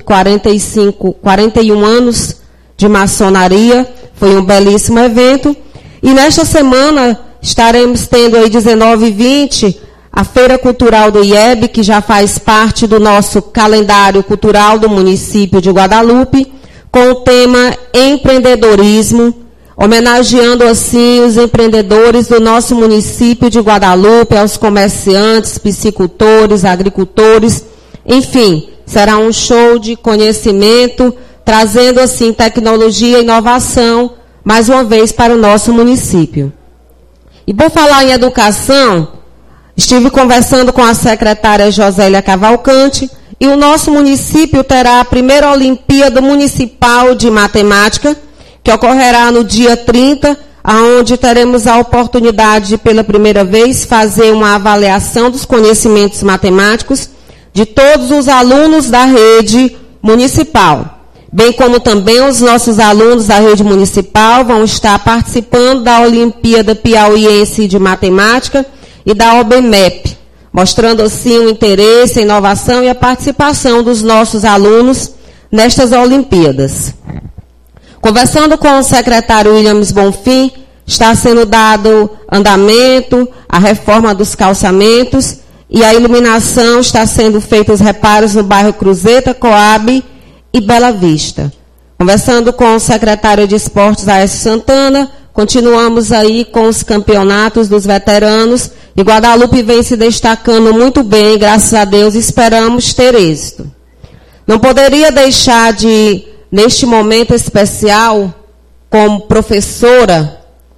41 anos de maçonaria, foi um belíssimo evento. E nesta semana estaremos tendo aí 19 e 20 a Feira Cultural do IEB, que já faz parte do nosso calendário cultural do município de Guadalupe, com o tema empreendedorismo, homenageando assim os empreendedores do nosso município de Guadalupe, aos comerciantes, piscicultores, agricultores, enfim, será um show de conhecimento, trazendo assim tecnologia e inovação, mais uma vez, para o nosso município. E por falar em educação, estive conversando com a secretária Josélia Cavalcante, e o nosso município terá a primeira Olimpíada Municipal de Matemática, que ocorrerá no dia 30, onde teremos a oportunidade de, pela primeira vez, fazer uma avaliação dos conhecimentos matemáticos de todos os alunos da rede municipal, bem como também os nossos alunos da rede municipal vão estar participando da Olimpíada Piauiense de Matemática e da OBMEP, mostrando assim o interesse, a inovação e a participação dos nossos alunos nestas Olimpíadas. Conversando com o secretário Williams Bonfim, está sendo dado andamento à reforma dos calçamentos e a iluminação, está sendo feitos reparos no bairro Cruzeta, Coab e Bela Vista. Conversando com o secretário de Esportes, Aécio Santana, continuamos aí com os campeonatos dos veteranos e Guadalupe vem se destacando muito bem, graças a Deus, esperamos ter êxito. Não poderia deixar de, neste momento especial, como professora,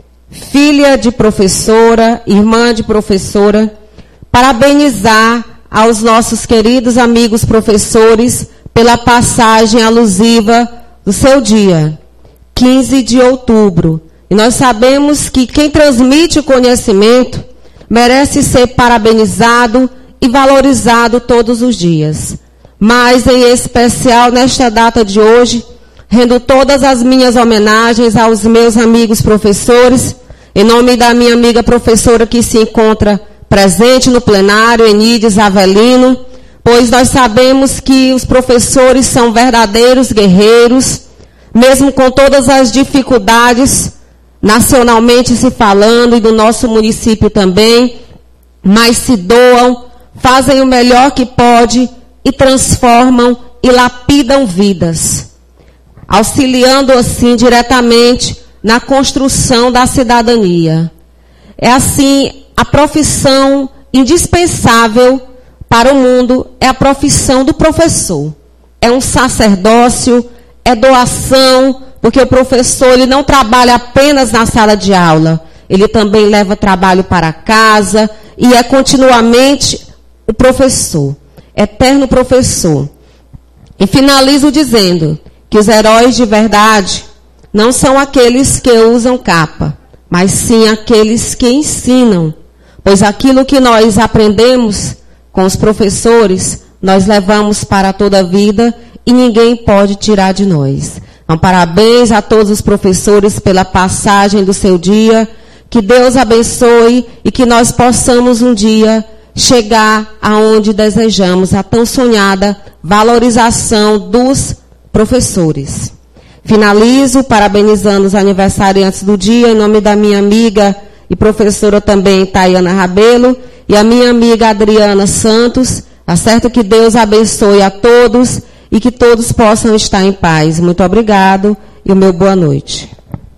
filha de professora, irmã de professora, parabenizar aos nossos queridos amigos professores pela passagem alusiva do seu dia, 15 de outubro. E nós sabemos que quem transmite o conhecimento merece ser parabenizado e valorizado todos os dias. Mas, em especial, nesta data de hoje, rendo todas as minhas homenagens aos meus amigos professores, em nome da minha amiga professora que se encontra presente no plenário, Enides Avelino, pois nós sabemos que os professores são verdadeiros guerreiros, mesmo com todas as dificuldades, nacionalmente se falando, e do nosso município também, mas se doam, fazem o melhor que pode e transformam e lapidam vidas, auxiliando assim diretamente na construção da cidadania. É assim, a profissão indispensável para o mundo é a profissão do professor. É um sacerdócio, é doação, porque o professor ele não trabalha apenas na sala de aula, ele também leva trabalho para casa e é continuamente o professor, eterno professor. E finalizo dizendo que os heróis de verdade não são aqueles que usam capa, mas sim aqueles que ensinam, pois aquilo que nós aprendemos com os professores, nós levamos para toda a vida e ninguém pode tirar de nós. Então, parabéns a todos os professores pela passagem do seu dia, que Deus abençoe e que nós possamos um dia chegar aonde desejamos, a tão sonhada valorização dos professores. Finalizo parabenizando os aniversariantes do dia, em nome da minha amiga e professora também, Tayana Rabelo, e a minha amiga Adriana Santos. Tá certo? Que Deus abençoe a todos e que todos possam estar em paz. Muito obrigado e o meu boa noite.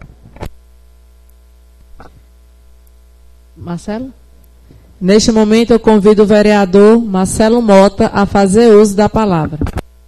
Marcelo? Neste momento, eu convido o vereador Marcelo Mota a fazer uso da palavra.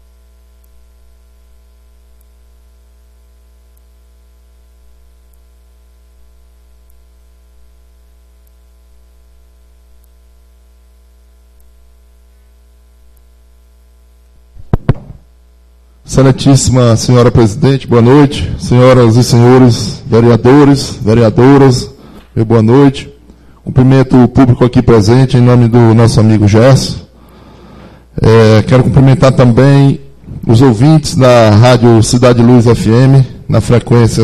Excelentíssima senhora presidente, boa noite. Senhoras e senhores vereadores, vereadoras, meu boa noite. Cumprimento o público aqui presente em nome do nosso amigo Gerson. Quero cumprimentar também os ouvintes da Rádio Cidade Luz FM, na frequência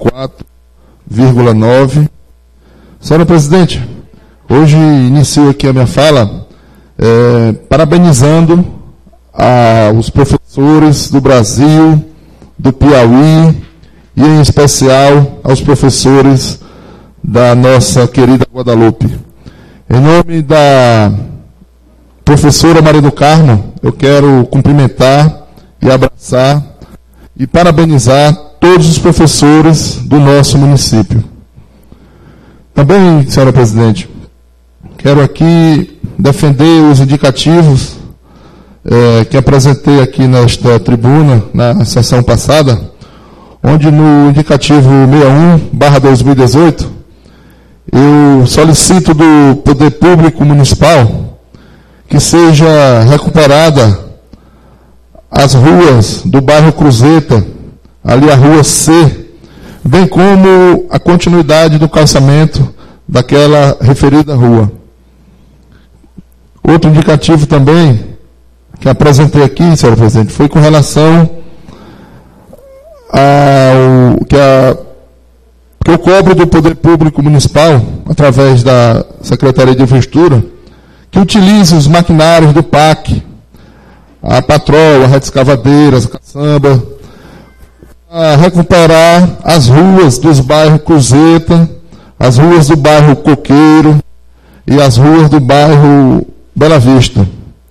104,9. Senhora presidente, hoje inicio aqui a minha fala parabenizando os professores do Brasil, do Piauí, e em especial aos professores da nossa querida Guadalupe. Em nome da professora Maria do Carmo, eu quero cumprimentar e abraçar e parabenizar todos os professores do nosso município. Também, senhora presidente, quero aqui defender os indicativos que apresentei aqui nesta tribuna, na sessão passada, onde no indicativo 61/2018, eu solicito do Poder Público Municipal que seja recuperada as ruas do bairro Cruzeta, ali a rua C, bem como a continuidade do calçamento daquela referida rua. Outro indicativo também que apresentei aqui, senhor presidente, foi com relação ao que eu cobro do Poder Público Municipal, através da Secretaria de Infraestrutura, que utilize os maquinários do PAC, a patroa, a rede escavadeira, a caçamba, a recuperar as ruas dos bairros Cruzeta, as ruas do bairro Coqueiro e as ruas do bairro Bela Vista.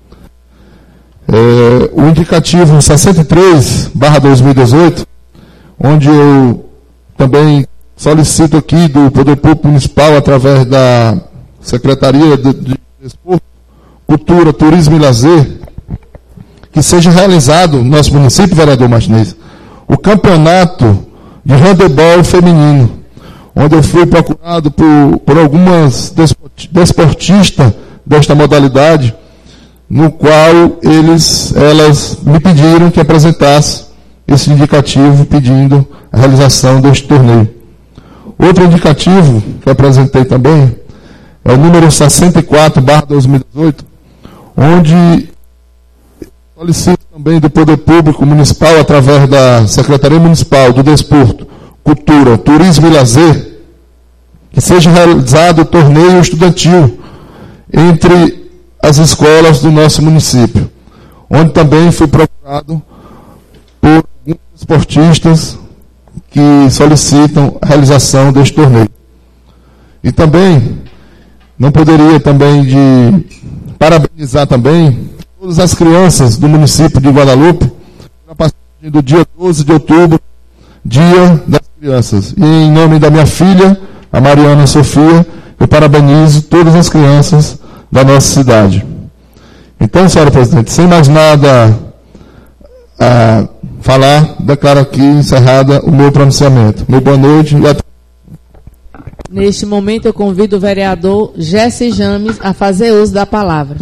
O indicativo 63/2018, onde eu também solicito aqui do Poder Público Municipal, através da Secretaria de Desporto, Cultura, Turismo e Lazer, que seja realizado no nosso município, vereador Martinez, o campeonato de handebol feminino, onde eu fui procurado por algumas desportistas desta modalidade, no qual elas me pediram que apresentasse esse indicativo pedindo a realização deste torneio. Outro indicativo que eu apresentei também é o número 64/2018, onde solicito também do Poder Público Municipal, através da Secretaria Municipal do Desporto, Cultura, Turismo e Lazer, que seja realizado o torneio estudantil entre as escolas do nosso município, onde também fui procurado por alguns esportistas que solicitam a realização deste torneio. E também, não poderia também de parabenizar também todas as crianças do município de Guadalupe, na passagem do dia 12 de outubro, Dia das Crianças. E em nome da minha filha, a Mariana Sofia, eu parabenizo todas as crianças da nossa cidade. Então, senhora presidente, sem mais nada a falar, declaro aqui encerrada o meu pronunciamento. Meu boa noite e até. Neste momento, eu convido o vereador Jesse James a fazer uso da palavra.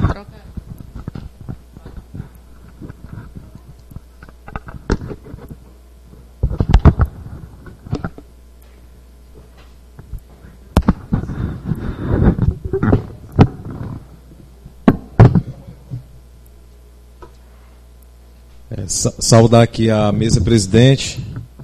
Saudar aqui a mesa presidente,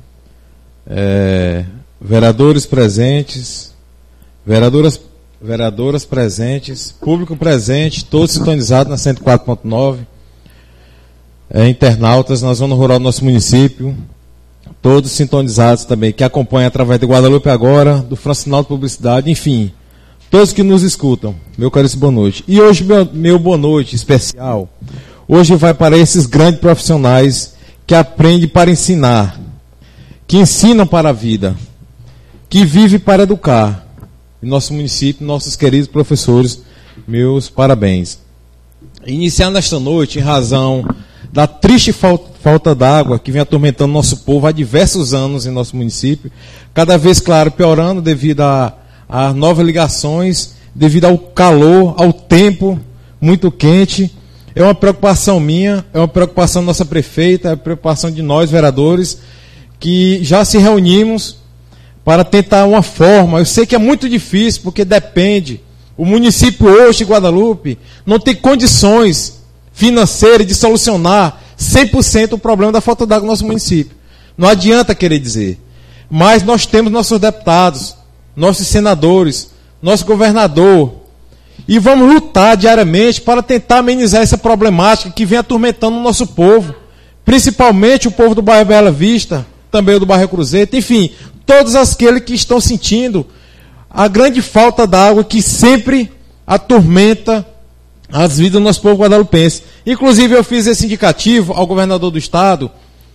vereadores presentes, vereadoras presentes, público presente, todos sintonizados na 104.9, internautas na zona rural do nosso município, todos sintonizados também, que acompanham através de Guadalupe Agora, do Francinalto Publicidade, enfim, todos que nos escutam, meu caríssimo boa noite. E hoje, meu boa noite especial, hoje vai para esses grandes profissionais que aprendem para ensinar, que ensinam para a vida, que vivem para educar. Em nosso município, nossos queridos professores, meus parabéns. Iniciando esta noite, em razão da triste falta d'água que vem atormentando nosso povo há diversos anos em nosso município, cada vez, claro, piorando devido a novas ligações, devido ao calor, ao tempo muito quente. É uma preocupação minha, é uma preocupação da nossa prefeita, é uma preocupação de nós, vereadores, que já se reunimos para tentar uma forma. Eu sei que é muito difícil, porque depende. O município hoje de Guadalupe não tem condições financeiras de solucionar 100% o problema da falta d'água no nosso município. Não adianta querer dizer. Mas nós temos nossos deputados, nossos senadores, nosso governador, e vamos lutar diariamente para tentar amenizar essa problemática que vem atormentando o nosso povo, principalmente o povo do bairro Bela Vista, também o do bairro Cruzeiro, enfim, todos aqueles que estão sentindo a grande falta d'água que sempre atormenta as vidas do nosso povo guadalupense. Inclusive, eu fiz esse indicativo ao governador do estado,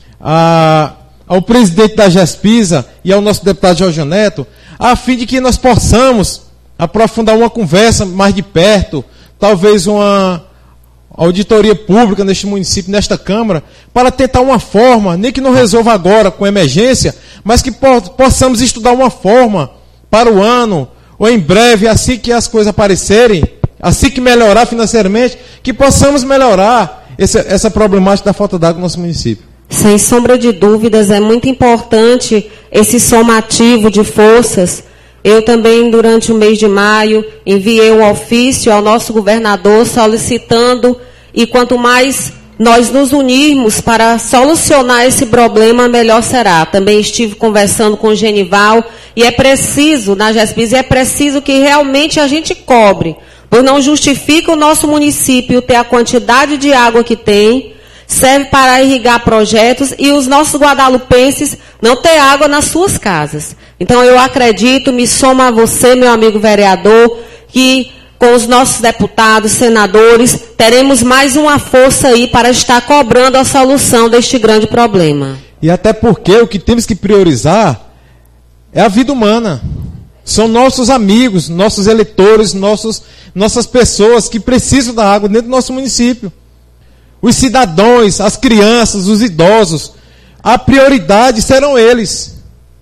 ao presidente da GESPISA e ao nosso deputado Jorge Neto, a fim de que nós possamos aprofundar uma conversa mais de perto, talvez uma auditoria pública neste município, nesta Câmara, para tentar uma forma, nem que não resolva agora com emergência, mas que possamos estudar uma forma para o ano, ou em breve, assim que as coisas aparecerem, assim que melhorar financeiramente, que possamos melhorar essa problemática da falta d'água no nosso município. Sem sombra de dúvidas, é muito importante esse somativo de forças. Eu também, durante o mês de maio, enviei um ofício ao nosso governador solicitando, e quanto mais nós nos unirmos para solucionar esse problema, melhor será. Também estive conversando com o Genival, e é preciso, na GESPIS, é preciso que realmente a gente cobre, pois não justifica o nosso município ter a quantidade de água que tem, serve para irrigar projetos, e os nossos guadalupenses não ter água nas suas casas. Então, eu acredito, me somo a você, meu amigo vereador, que com os nossos deputados, senadores, teremos mais uma força aí para estar cobrando a solução deste grande problema. E até porque o que temos que priorizar é a vida humana. São nossos amigos, nossos eleitores, nossas pessoas que precisam da água dentro do nosso município. Os cidadãos, as crianças, os idosos, a prioridade serão eles.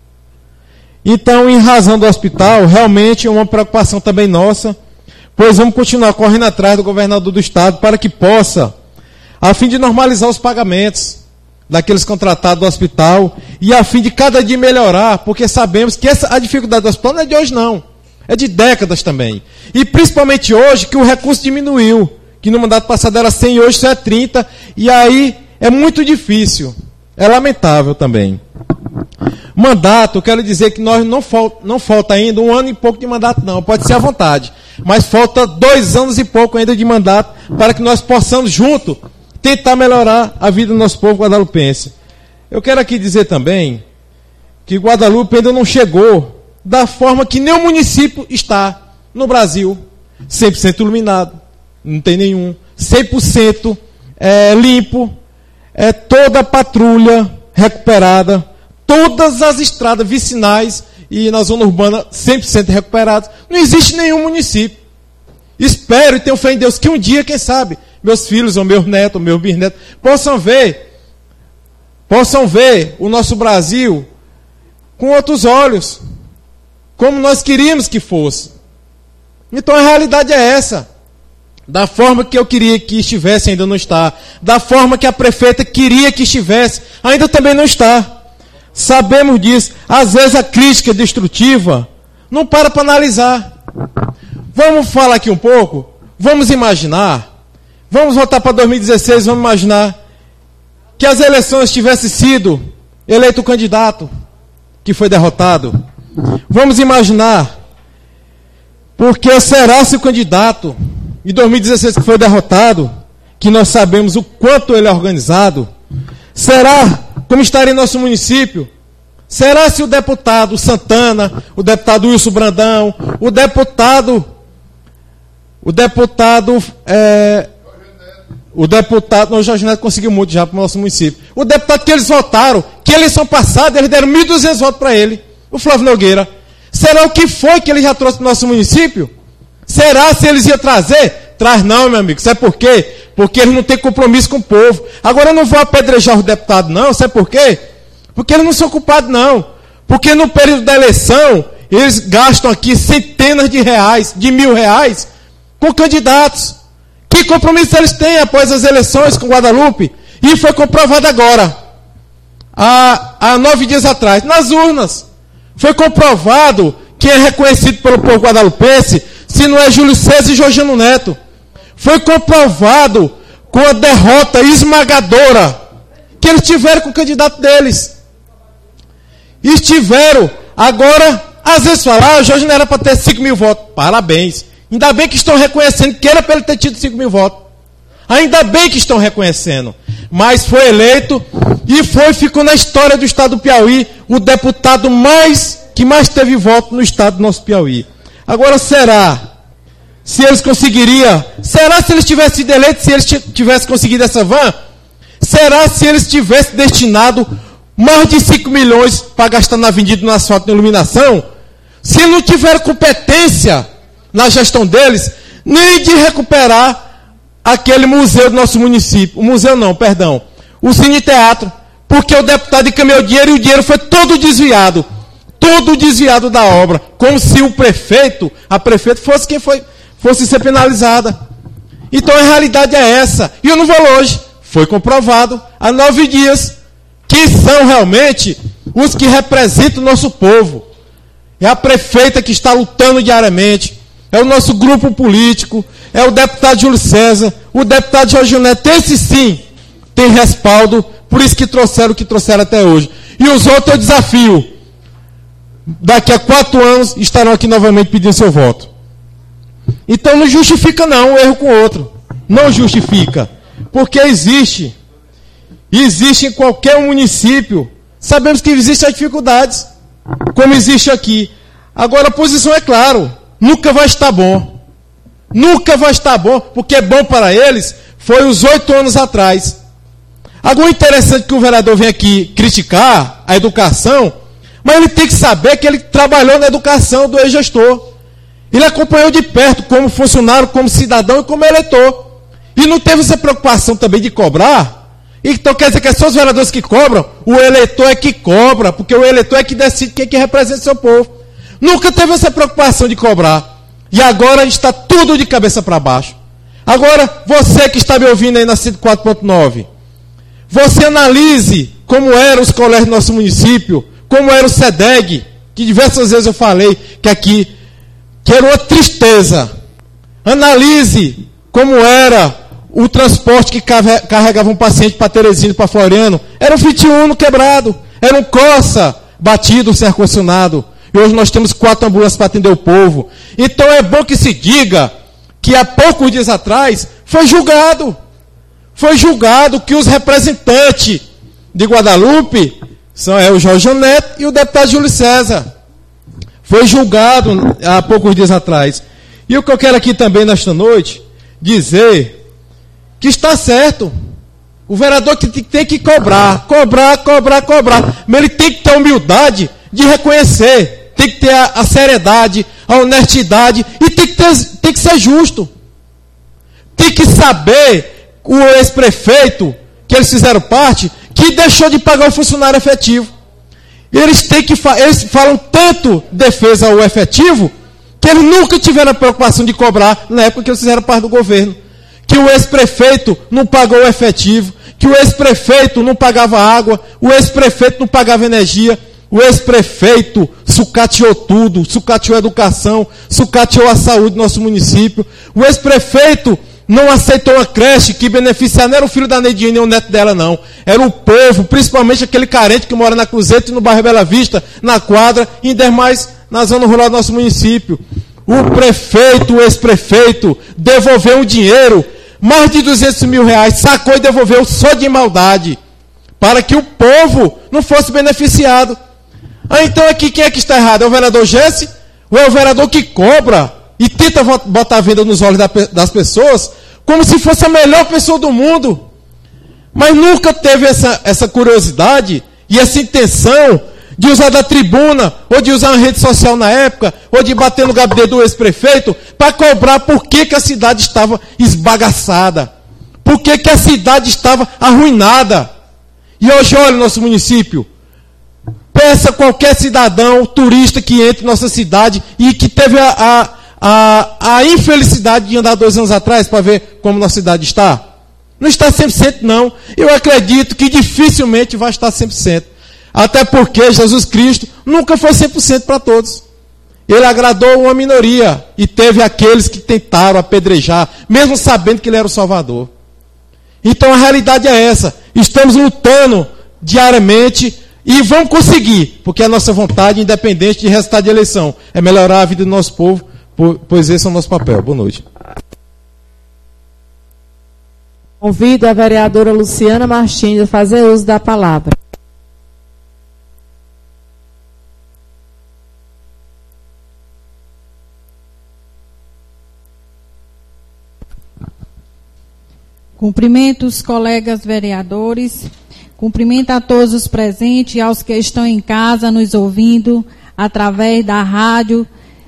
Então, em razão do hospital, realmente é uma preocupação também nossa, pois vamos continuar correndo atrás do governador do estado para que possa, a fim de normalizar os pagamentos daqueles contratados do hospital e a fim de cada dia melhorar, porque sabemos que a dificuldade do hospital não é de hoje não, é de décadas também. E principalmente hoje que o recurso diminuiu, que no mandato passado era 100 e hoje só é 30, e aí é muito difícil, é lamentável também. Mandato, eu quero dizer que nós não falta ainda 1 ano e pouco de mandato não, pode ser à vontade, mas falta 2 anos e pouco ainda de mandato para que nós possamos juntos tentar melhorar a vida do nosso povo guadalupense. Eu quero aqui dizer também que Guadalupe ainda não chegou da forma que nem o município está no Brasil, 100% iluminado, não tem nenhum, 100% limpo, toda a patrulha recuperada, todas as estradas vicinais e na zona urbana 100% recuperadas. Não existe nenhum município. Espero e tenho fé em Deus que um dia, quem sabe, meus filhos ou meus netos, ou meus bisnetos, possam ver o nosso Brasil com outros olhos, como nós queríamos que fosse. Então a realidade é essa. Da forma que eu queria que estivesse, ainda não está. Da forma que a prefeita queria que estivesse, ainda também não está. Sabemos disso. Às vezes a crítica destrutiva não para analisar. Vamos falar aqui um pouco? Vamos imaginar. Vamos voltar para 2016, vamos imaginar que as eleições tivessem sido eleito o candidato que foi derrotado. Vamos imaginar, porque será se o candidato em 2016 que foi derrotado, que nós sabemos o quanto ele é organizado, será como estaria em nosso município Será se o deputado Santana, o deputado Wilson Brandão, o deputado, não, o Jorge Neto conseguiu muito já para o nosso município. O deputado que eles votaram, que eleição passada, eles deram 1.200 votos para ele, o Flávio Nogueira. Será o que foi que ele já trouxe para o nosso município? Será se eles iam trazer? Traz não, meu amigo. Sabe por quê? Porque eles não têm compromisso com o povo. Agora eu não vou apedrejar os deputados, não. Sabe por quê? Porque eles não são culpados, não. Porque no período da eleição, eles gastam aqui centenas de reais, de R$1.000, com candidatos. Que compromisso eles têm após as eleições com Guadalupe? E foi comprovado agora, há 9 dias atrás, nas urnas. Foi comprovado quem é reconhecido pelo povo guadalupense, se não é Júlio César e Georgiano Neto. Foi comprovado com a derrota esmagadora que eles tiveram com o candidato deles. Estiveram, agora, às vezes falar, o Jorge não era para ter 5.000 votos. Parabéns. Ainda bem que estão reconhecendo que era para ele ter tido 5.000 votos. Ainda bem que estão reconhecendo. Mas foi eleito e ficou na história do estado do Piauí o deputado que mais teve voto no estado do nosso Piauí. Agora, será se eles conseguiriam? Será se eles tivessem sido eleitos, se eles tivessem conseguido essa van? Será se eles tivessem destinado mais de 5 milhões para gastar na avenida, no asfalto, na iluminação? Se não tiveram competência na gestão deles, nem de recuperar aquele museu do nosso município. O museu não, perdão. O Cine Teatro. Porque o deputado encaminhou o dinheiro e o dinheiro foi todo desviado. Todo desviado da obra. Como se o prefeito, a prefeita, fosse quem fosse ser penalizada. Então a realidade é essa. E eu não vou longe. Foi comprovado há 9 dias que são realmente os que representam o nosso povo. É a prefeita que está lutando diariamente. É o nosso grupo político. É o deputado Júlio César. O deputado Jorge Neto. Esse sim tem respaldo. Por isso que trouxeram o que trouxeram até hoje. E os outros eu desafio. Daqui a 4 anos estarão aqui novamente pedindo seu voto. Então não justifica não um erro com o outro. Não justifica. Porque existe em qualquer município. Sabemos que existem as dificuldades. Como existe aqui. Agora a posição é claro. Nunca vai estar bom. Nunca vai estar bom. Porque é bom para eles. Foi os 8 anos atrás. Agora interessante que o vereador vem aqui criticar a educação. Mas ele tem que saber que ele trabalhou na educação do ex-gestor. Ele acompanhou de perto como funcionário, como cidadão e como eleitor. E não teve essa preocupação também de cobrar. Então quer dizer que são os vereadores que cobram? O eleitor é que cobra, porque o eleitor é que decide quem que representa o seu povo. Nunca teve essa preocupação de cobrar. E agora está tudo de cabeça para baixo. Agora, você que está me ouvindo aí na 104.9, você analise como eram os colégios do nosso município, como era o SEDEG, que diversas vezes eu falei que era uma tristeza. Analise como era o transporte que carregava um paciente para Teresina e para Floriano. Era um Fiat Uno quebrado, era um Corsa batido sem ar-condicionado. E hoje nós temos 4 ambulâncias para atender o povo. Então é bom que se diga que há poucos dias atrás foi julgado que os representantes de Guadalupe são o Jorge Neto e o deputado Júlio César. Foi julgado há poucos dias atrás. E o que eu quero aqui também nesta noite dizer que está certo. O vereador que tem que cobrar. Mas ele tem que ter a humildade de reconhecer. Tem que ter a seriedade, a honestidade e tem que ser justo. Tem que saber o ex-prefeito, que eles fizeram parte, que deixou de pagar o funcionário efetivo. Eles falam tanto defesa ao efetivo, que eles nunca tiveram a preocupação de cobrar na época que eles fizeram parte do governo. Que o ex-prefeito não pagou o efetivo, que o ex-prefeito não pagava água, o ex-prefeito não pagava energia, o ex-prefeito sucateou tudo, sucateou a educação, sucateou a saúde do nosso município. O ex-prefeito não aceitou uma creche que beneficiava, não era o filho da Neidinha nem o neto dela, não. Era o povo, principalmente aquele carente que mora na Cruzeta e no bairro Bela Vista, na quadra, e ainda mais na zona rural do nosso município. O prefeito, o ex-prefeito, devolveu um dinheiro, mais de 200 mil reais, sacou e devolveu só de maldade, para que o povo não fosse beneficiado. Ah, então aqui quem é que está errado? É o vereador Jesse? Ou é o vereador que cobra e tenta botar a venda nos olhos das pessoas como se fosse a melhor pessoa do mundo? Mas nunca teve essa curiosidade e essa intenção de usar da tribuna, ou de usar uma rede social na época, ou de bater no gabinete do ex-prefeito, para cobrar por que a cidade estava esbagaçada, por que a cidade estava arruinada. E hoje, olha o nosso município. Peça qualquer cidadão, turista que entre em nossa cidade e que teve a infelicidade de andar 2 anos atrás para ver como nossa cidade está. Não está 100% não. Eu acredito que dificilmente vai estar 100%. Até porque Jesus Cristo nunca foi 100% para todos. Ele agradou uma minoria e teve aqueles que tentaram apedrejar, mesmo sabendo que ele era o Salvador. Então a realidade é essa. Estamos lutando diariamente e vamos conseguir, porque a nossa vontade, independente de resultado de eleição, é melhorar a vida do nosso povo, pois esse é o nosso papel. Boa noite. Convido a vereadora Luciana Martins a fazer uso da palavra. Cumprimento os colegas vereadores, cumprimento a todos os presentes e aos que estão em casa nos ouvindo através da rádio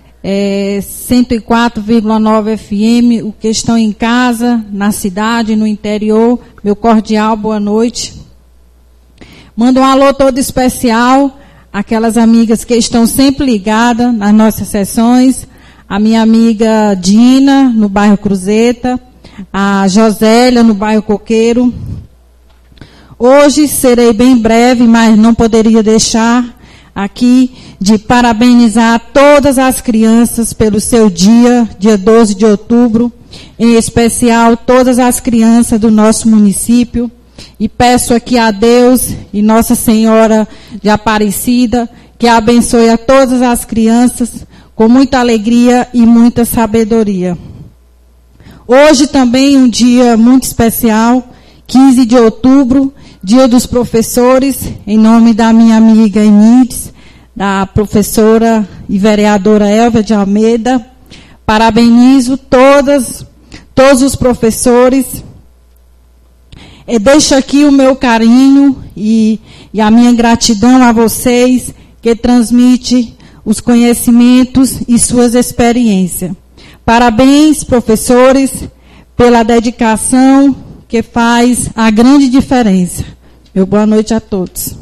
104,9 FM, o que estão em casa, na cidade, no interior, meu cordial boa noite. Mando um alô todo especial àquelas amigas que estão sempre ligadas nas nossas sessões, a minha amiga Dina, no bairro Cruzeta, a Josélia, no bairro Coqueiro. Hoje serei bem breve, mas não poderia deixar aqui de parabenizar todas as crianças pelo seu dia 12 de outubro, em especial todas as crianças do nosso município, e peço aqui a Deus e Nossa Senhora de Aparecida que abençoe a todas as crianças com muita alegria e muita sabedoria. Hoje também um dia muito especial, 15 de outubro, Dia dos Professores, em nome da minha amiga Enides, da professora e vereadora Elvia de Almeida. Parabenizo todos os professores. Deixo aqui o meu carinho e a minha gratidão a vocês que transmite os conhecimentos e suas experiências. Parabéns, professores, pela dedicação que faz a grande diferença. Meu boa noite a todos.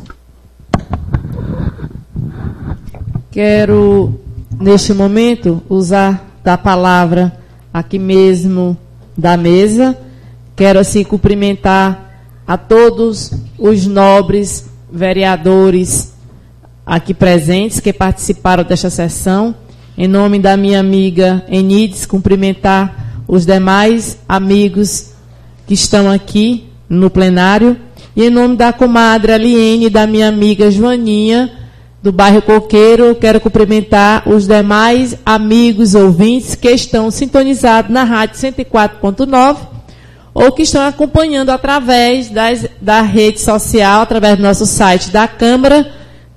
Quero, neste momento, usar da palavra aqui mesmo da mesa. Quero, assim, cumprimentar a todos os nobres vereadores aqui presentes que participaram desta sessão. Em nome da minha amiga Enides, cumprimentar os demais amigos que estão aqui no plenário. E em nome da comadre Aliene e da minha amiga Joaninha, do bairro Coqueiro, quero cumprimentar os demais amigos ouvintes que estão sintonizados na rádio 104.9 ou que estão acompanhando através da rede social, através do nosso site da Câmara,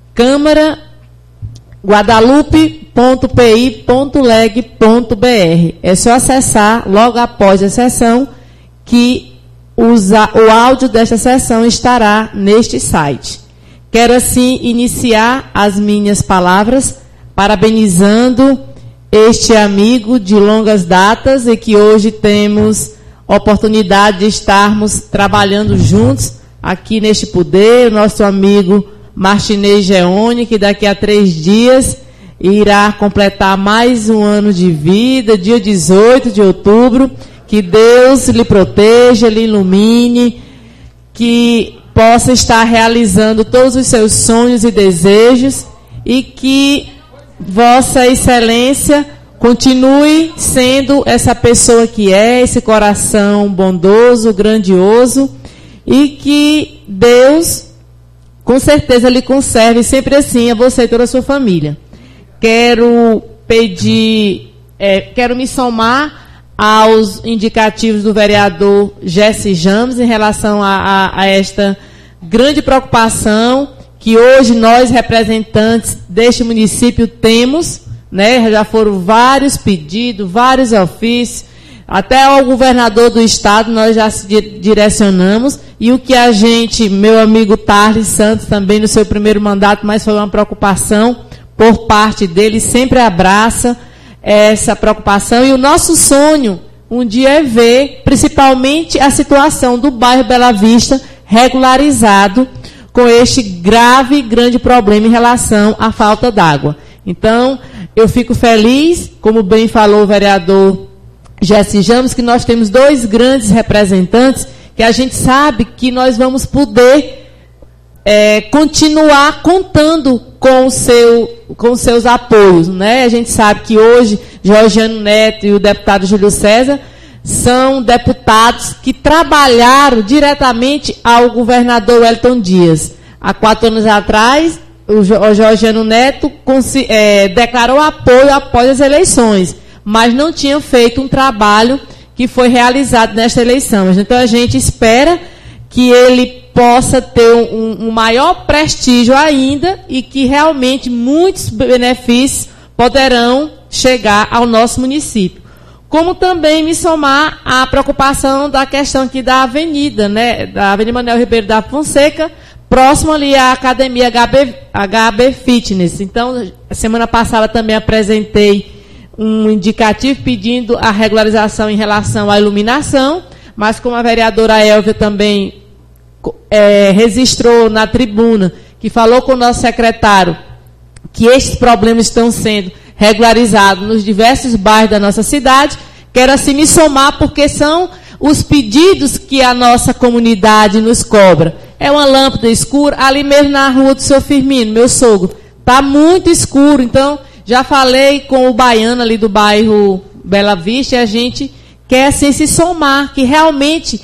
guadalupe.pi.leg.br. É só acessar logo após a sessão que o áudio desta sessão estará neste site. Quero, assim, iniciar as minhas palavras parabenizando este amigo de longas datas e que hoje temos oportunidade de estarmos trabalhando juntos aqui neste poder, nosso amigo Martinez Geone, que daqui a 3 dias irá completar mais um ano de vida, dia 18 de outubro. Que Deus lhe proteja, lhe ilumine, que possa estar realizando todos os seus sonhos e desejos e que Vossa Excelência continue sendo essa pessoa que é, esse coração bondoso, grandioso, e que Deus, com certeza, lhe conserve sempre assim a você e toda a sua família. Quero me somar aos indicativos do vereador Jesse James em relação a esta grande preocupação que hoje nós, representantes deste município, temos, né? Já foram vários pedidos, vários ofícios, até ao governador do estado nós já se direcionamos, e o que a gente, meu amigo Tarles Santos, também no seu primeiro mandato, mas foi uma preocupação por parte dele, sempre abraça essa preocupação, e o nosso sonho um dia é ver, principalmente, a situação do bairro Bela Vista regularizado com este grave e grande problema em relação à falta d'água. Então, eu fico feliz, como bem falou o vereador Jesse James, que nós temos dois grandes representantes que a gente sabe que nós vamos poder continuar contando com os seus apoios, né? A gente sabe que hoje Georgiano Neto e o deputado Júlio César são deputados que trabalharam diretamente ao governador Wellington Dias. Há 4 anos atrás, o Georgiano Neto declarou apoio após as eleições, mas não tinha feito um trabalho que foi realizado nesta eleição. Então, a gente espera que ele possa ter um maior prestígio ainda e que realmente muitos benefícios poderão chegar ao nosso município. Como também me somar à preocupação da questão aqui da avenida, né, da Avenida Manuel Ribeiro da Fonseca, próximo ali à Academia HB Fitness. Então, semana passada também apresentei um indicativo pedindo a regularização em relação à iluminação, mas como a vereadora Elvia também registrou na tribuna, que falou com o nosso secretário que estes problemas estão sendo regularizados nos diversos bairros da nossa cidade, quero assim me somar, porque são os pedidos que a nossa comunidade nos cobra. É uma lâmpada escura, ali mesmo na rua do seu Firmino, meu sogro, está muito escuro. Então, já falei com o baiano ali do bairro Bela Vista, e a gente quer assim se somar, que realmente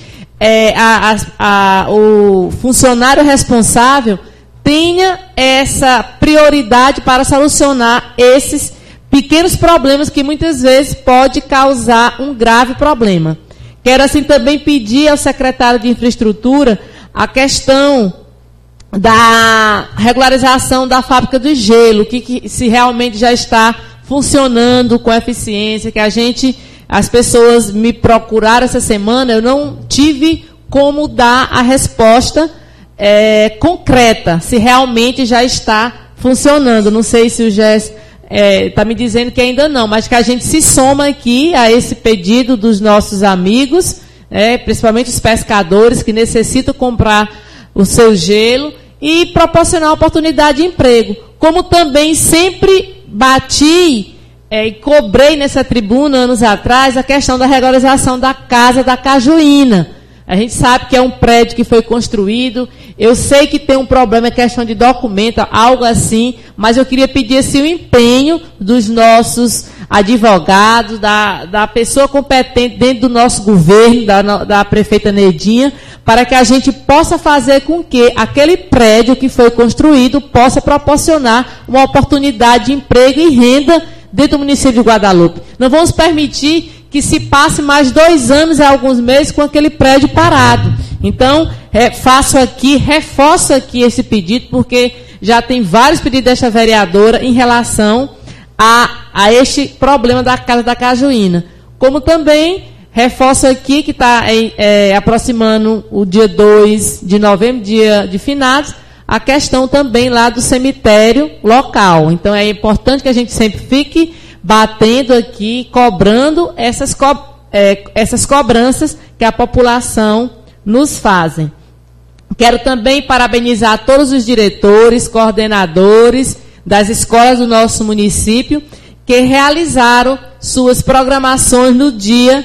o funcionário responsável tenha essa prioridade para solucionar esses pequenos problemas que muitas vezes pode causar um grave problema. Quero assim também pedir ao secretário de Infraestrutura a questão da regularização da fábrica do gelo, que se realmente já está funcionando com eficiência, que as pessoas me procuraram essa semana, eu não tive como dar a resposta concreta, se realmente já está funcionando. Não sei se o Jess está me dizendo que ainda não, mas que a gente se soma aqui a esse pedido dos nossos amigos, principalmente os pescadores que necessitam comprar o seu gelo e proporcionar oportunidade de emprego. Como também sempre bati e cobrei nessa tribuna, anos atrás, a questão da regularização da Casa da Cajuína. A gente sabe que é um prédio que foi construído, eu sei que tem um problema, questão de documento, algo assim, mas eu queria pedir assim, o empenho dos nossos advogados, da pessoa competente dentro do nosso governo, da prefeita Neidinha, para que a gente possa fazer com que aquele prédio que foi construído possa proporcionar uma oportunidade de emprego e renda dentro do município de Guadalupe. Não vamos permitir que se passe mais 2 anos e alguns meses com aquele prédio parado. Então, reforço aqui esse pedido, porque já tem vários pedidos desta vereadora em relação a este problema da Casa da Cajuína. Como também reforço aqui que está aproximando o dia 2 de novembro, dia de finados, a questão também lá do cemitério local. Então, é importante que a gente sempre fique batendo aqui, cobrando essas cobranças que a população nos fazem. Quero também parabenizar todos os diretores, coordenadores das escolas do nosso município que realizaram suas programações no dia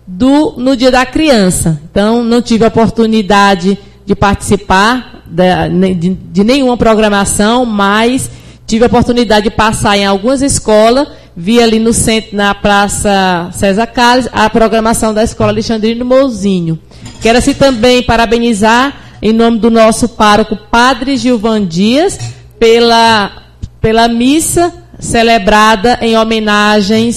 da criança. Então, não tive a oportunidade de participar de nenhuma programação, mas tive a oportunidade de passar em algumas escolas, vi ali no centro, na Praça César Carlos, a programação da Escola Alexandrino Mouzinho. Quero assim também parabenizar, em nome do nosso pároco, Padre Gilvan Dias, pela missa celebrada em homenagem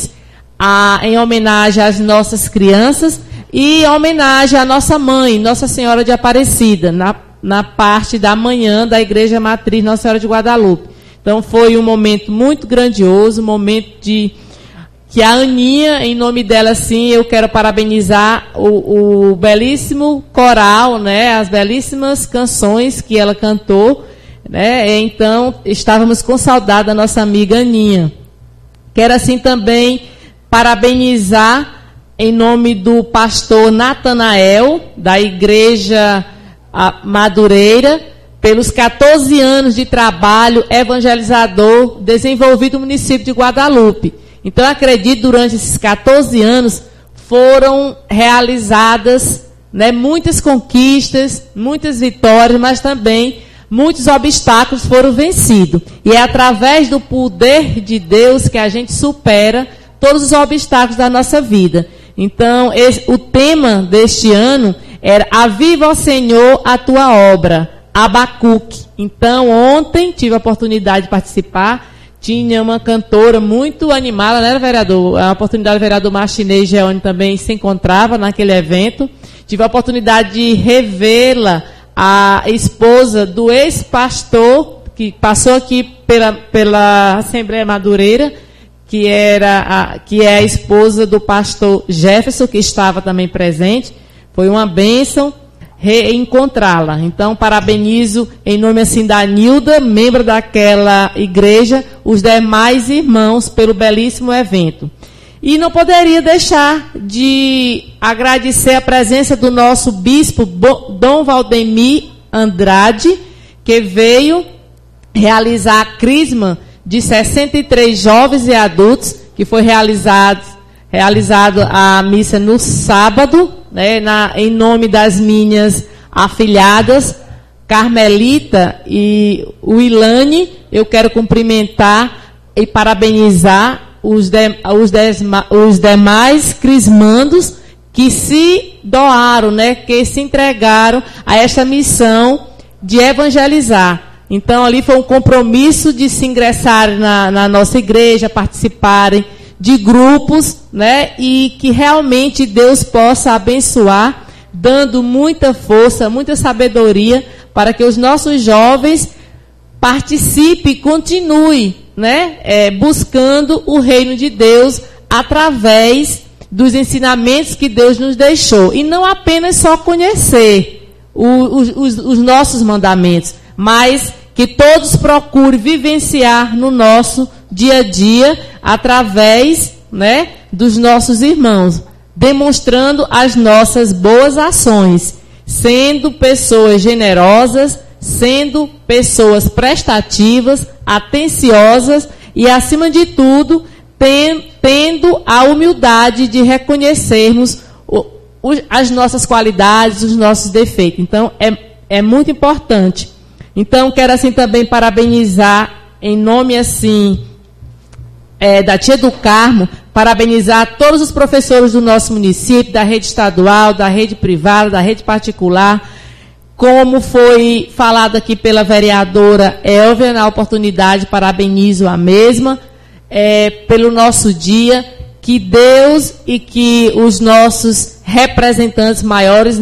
às nossas crianças e em homenagem à nossa mãe, Nossa Senhora de Aparecida, na parte da manhã da Igreja Matriz Nossa Senhora de Guadalupe. Então foi um momento muito grandioso, um momento de que a Aninha, em nome dela, sim, eu quero parabenizar o belíssimo coral, né, as belíssimas canções que ela cantou, né, então estávamos com saudade da nossa amiga Aninha. Quero assim também parabenizar em nome do pastor Natanael, da Igreja Madureira, pelos 14 anos de trabalho evangelizador desenvolvido no município de Guadalupe. Então, eu acredito, durante esses 14 anos, foram realizadas, né, muitas conquistas, muitas vitórias, mas também muitos obstáculos foram vencidos. E é através do poder de Deus que a gente supera todos os obstáculos da nossa vida. Então, o tema deste ano era Aviva, ó Senhor, a tua obra, Abacuque. Então, ontem tive a oportunidade de participar. Tinha uma cantora muito animada, né, vereador? A oportunidade do vereador Martinez Geone também se encontrava naquele evento. Tive a oportunidade de revê-la, a esposa do ex-pastor, que passou aqui pela Assembleia Madureira, que é a esposa do pastor Jefferson, que estava também presente. Foi uma bênção reencontrá-la. Então, parabenizo em nome assim da Nilda, membro daquela igreja, os demais irmãos pelo belíssimo evento. E não poderia deixar de agradecer a presença do nosso bispo Dom Valdemir Andrade, que veio realizar a crisma de 63 jovens e adultos, que foi realizado a missa no sábado, né, em nome das minhas afilhadas, Carmelita e Wilane. Eu quero cumprimentar e parabenizar os demais crismandos que se doaram, né, que se entregaram a esta missão de evangelizar. Então, ali foi um compromisso de se ingressarem na nossa igreja, participarem de grupos, né, e que realmente Deus possa abençoar, dando muita força, muita sabedoria, para que os nossos jovens participem e continuem, né, buscando o reino de Deus através dos ensinamentos que Deus nos deixou. E não apenas só conhecer os nossos mandamentos, mas que todos procurem vivenciar no nosso dia a dia, através, né, dos nossos irmãos, demonstrando as nossas boas ações, sendo pessoas generosas, sendo pessoas prestativas, atenciosas e, acima de tudo, tendo a humildade de reconhecermos as nossas qualidades, os nossos defeitos. Então, é muito importante. Então, quero assim também parabenizar, em nome assim da Tia do Carmo, parabenizar todos os professores do nosso município, da rede estadual, da rede privada, da rede particular, como foi falado aqui pela vereadora Elvia, na oportunidade, parabenizo a mesma, pelo nosso dia, que Deus e que os nossos representantes maiores,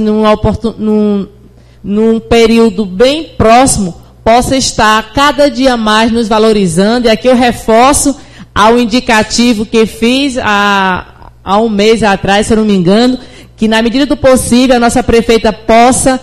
num período bem próximo, possa estar cada dia mais nos valorizando. E aqui eu reforço ao indicativo que fiz há um mês atrás, se eu não me engano, que na medida do possível a nossa prefeita possa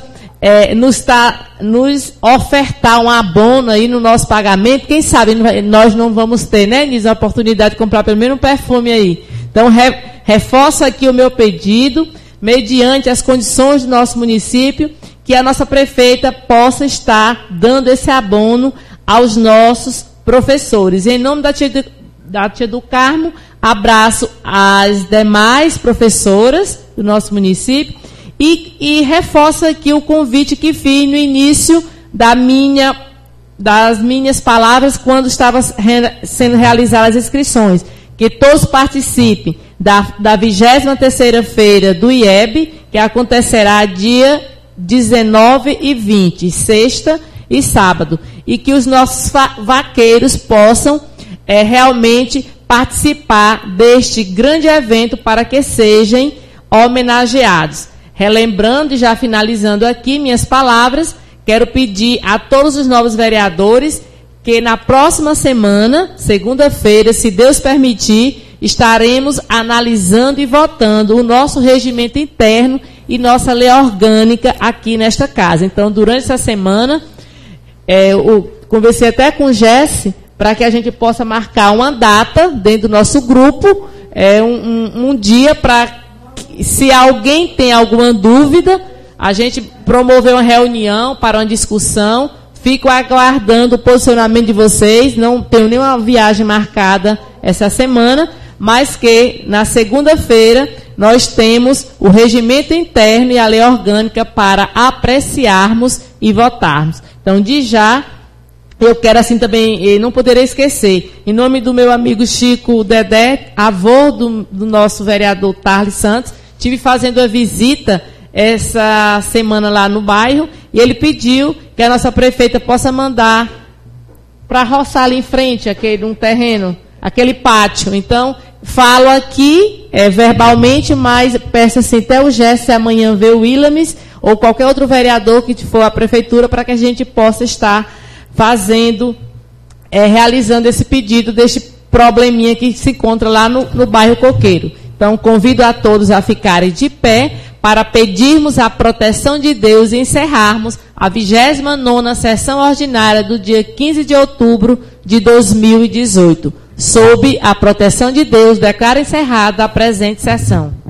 nos ofertar um abono aí no nosso pagamento. Quem sabe nós não vamos ter, né, Nis, a oportunidade de comprar pelo menos um perfume aí. Então, reforço aqui o meu pedido, mediante as condições do nosso município, que a nossa prefeita possa estar dando esse abono aos nossos professores. Em nome da Tia do Carmo, abraço as demais professoras do nosso município e reforço aqui o convite que fiz no início das minhas palavras quando estavam sendo realizadas as inscrições, que todos participem da 23ª feira do IEB, que acontecerá dia 19 e 20, sexta e sábado, e que os nossos vaqueiros possam realmente participar deste grande evento para que sejam homenageados. Relembrando e já finalizando aqui minhas palavras, quero pedir a todos os novos vereadores que na próxima semana, segunda-feira, se Deus permitir, estaremos analisando e votando o nosso regimento interno e nossa lei orgânica aqui nesta casa. Então, durante essa semana, eu conversei até com o Jesse para que a gente possa marcar uma data dentro do nosso grupo, um dia para, se alguém tem alguma dúvida, a gente promover uma reunião para uma discussão. Fico aguardando o posicionamento de vocês. Não tenho nenhuma viagem marcada essa semana, mas que na segunda-feira nós temos o regimento interno e a lei orgânica para apreciarmos e votarmos. Então, de já, eu quero assim também, não poderei esquecer, em nome do meu amigo Chico Dedé, avô do nosso vereador Tarles Santos, estive fazendo a visita essa semana lá no bairro, e ele pediu que a nossa prefeita possa mandar para roçar ali em frente, um terreno, aquele pátio. Então, falo aqui verbalmente, mas peço assim, até o Jesse amanhã ver o Willames, ou qualquer outro vereador que for à prefeitura, para que a gente possa estar fazendo, realizando esse pedido deste probleminha que se encontra lá no bairro Coqueiro. Então, convido a todos a ficarem de pé para pedirmos a proteção de Deus e encerrarmos a 29ª sessão ordinária do dia 15 de outubro de 2018. Sob a proteção de Deus, declaro encerrada a presente sessão.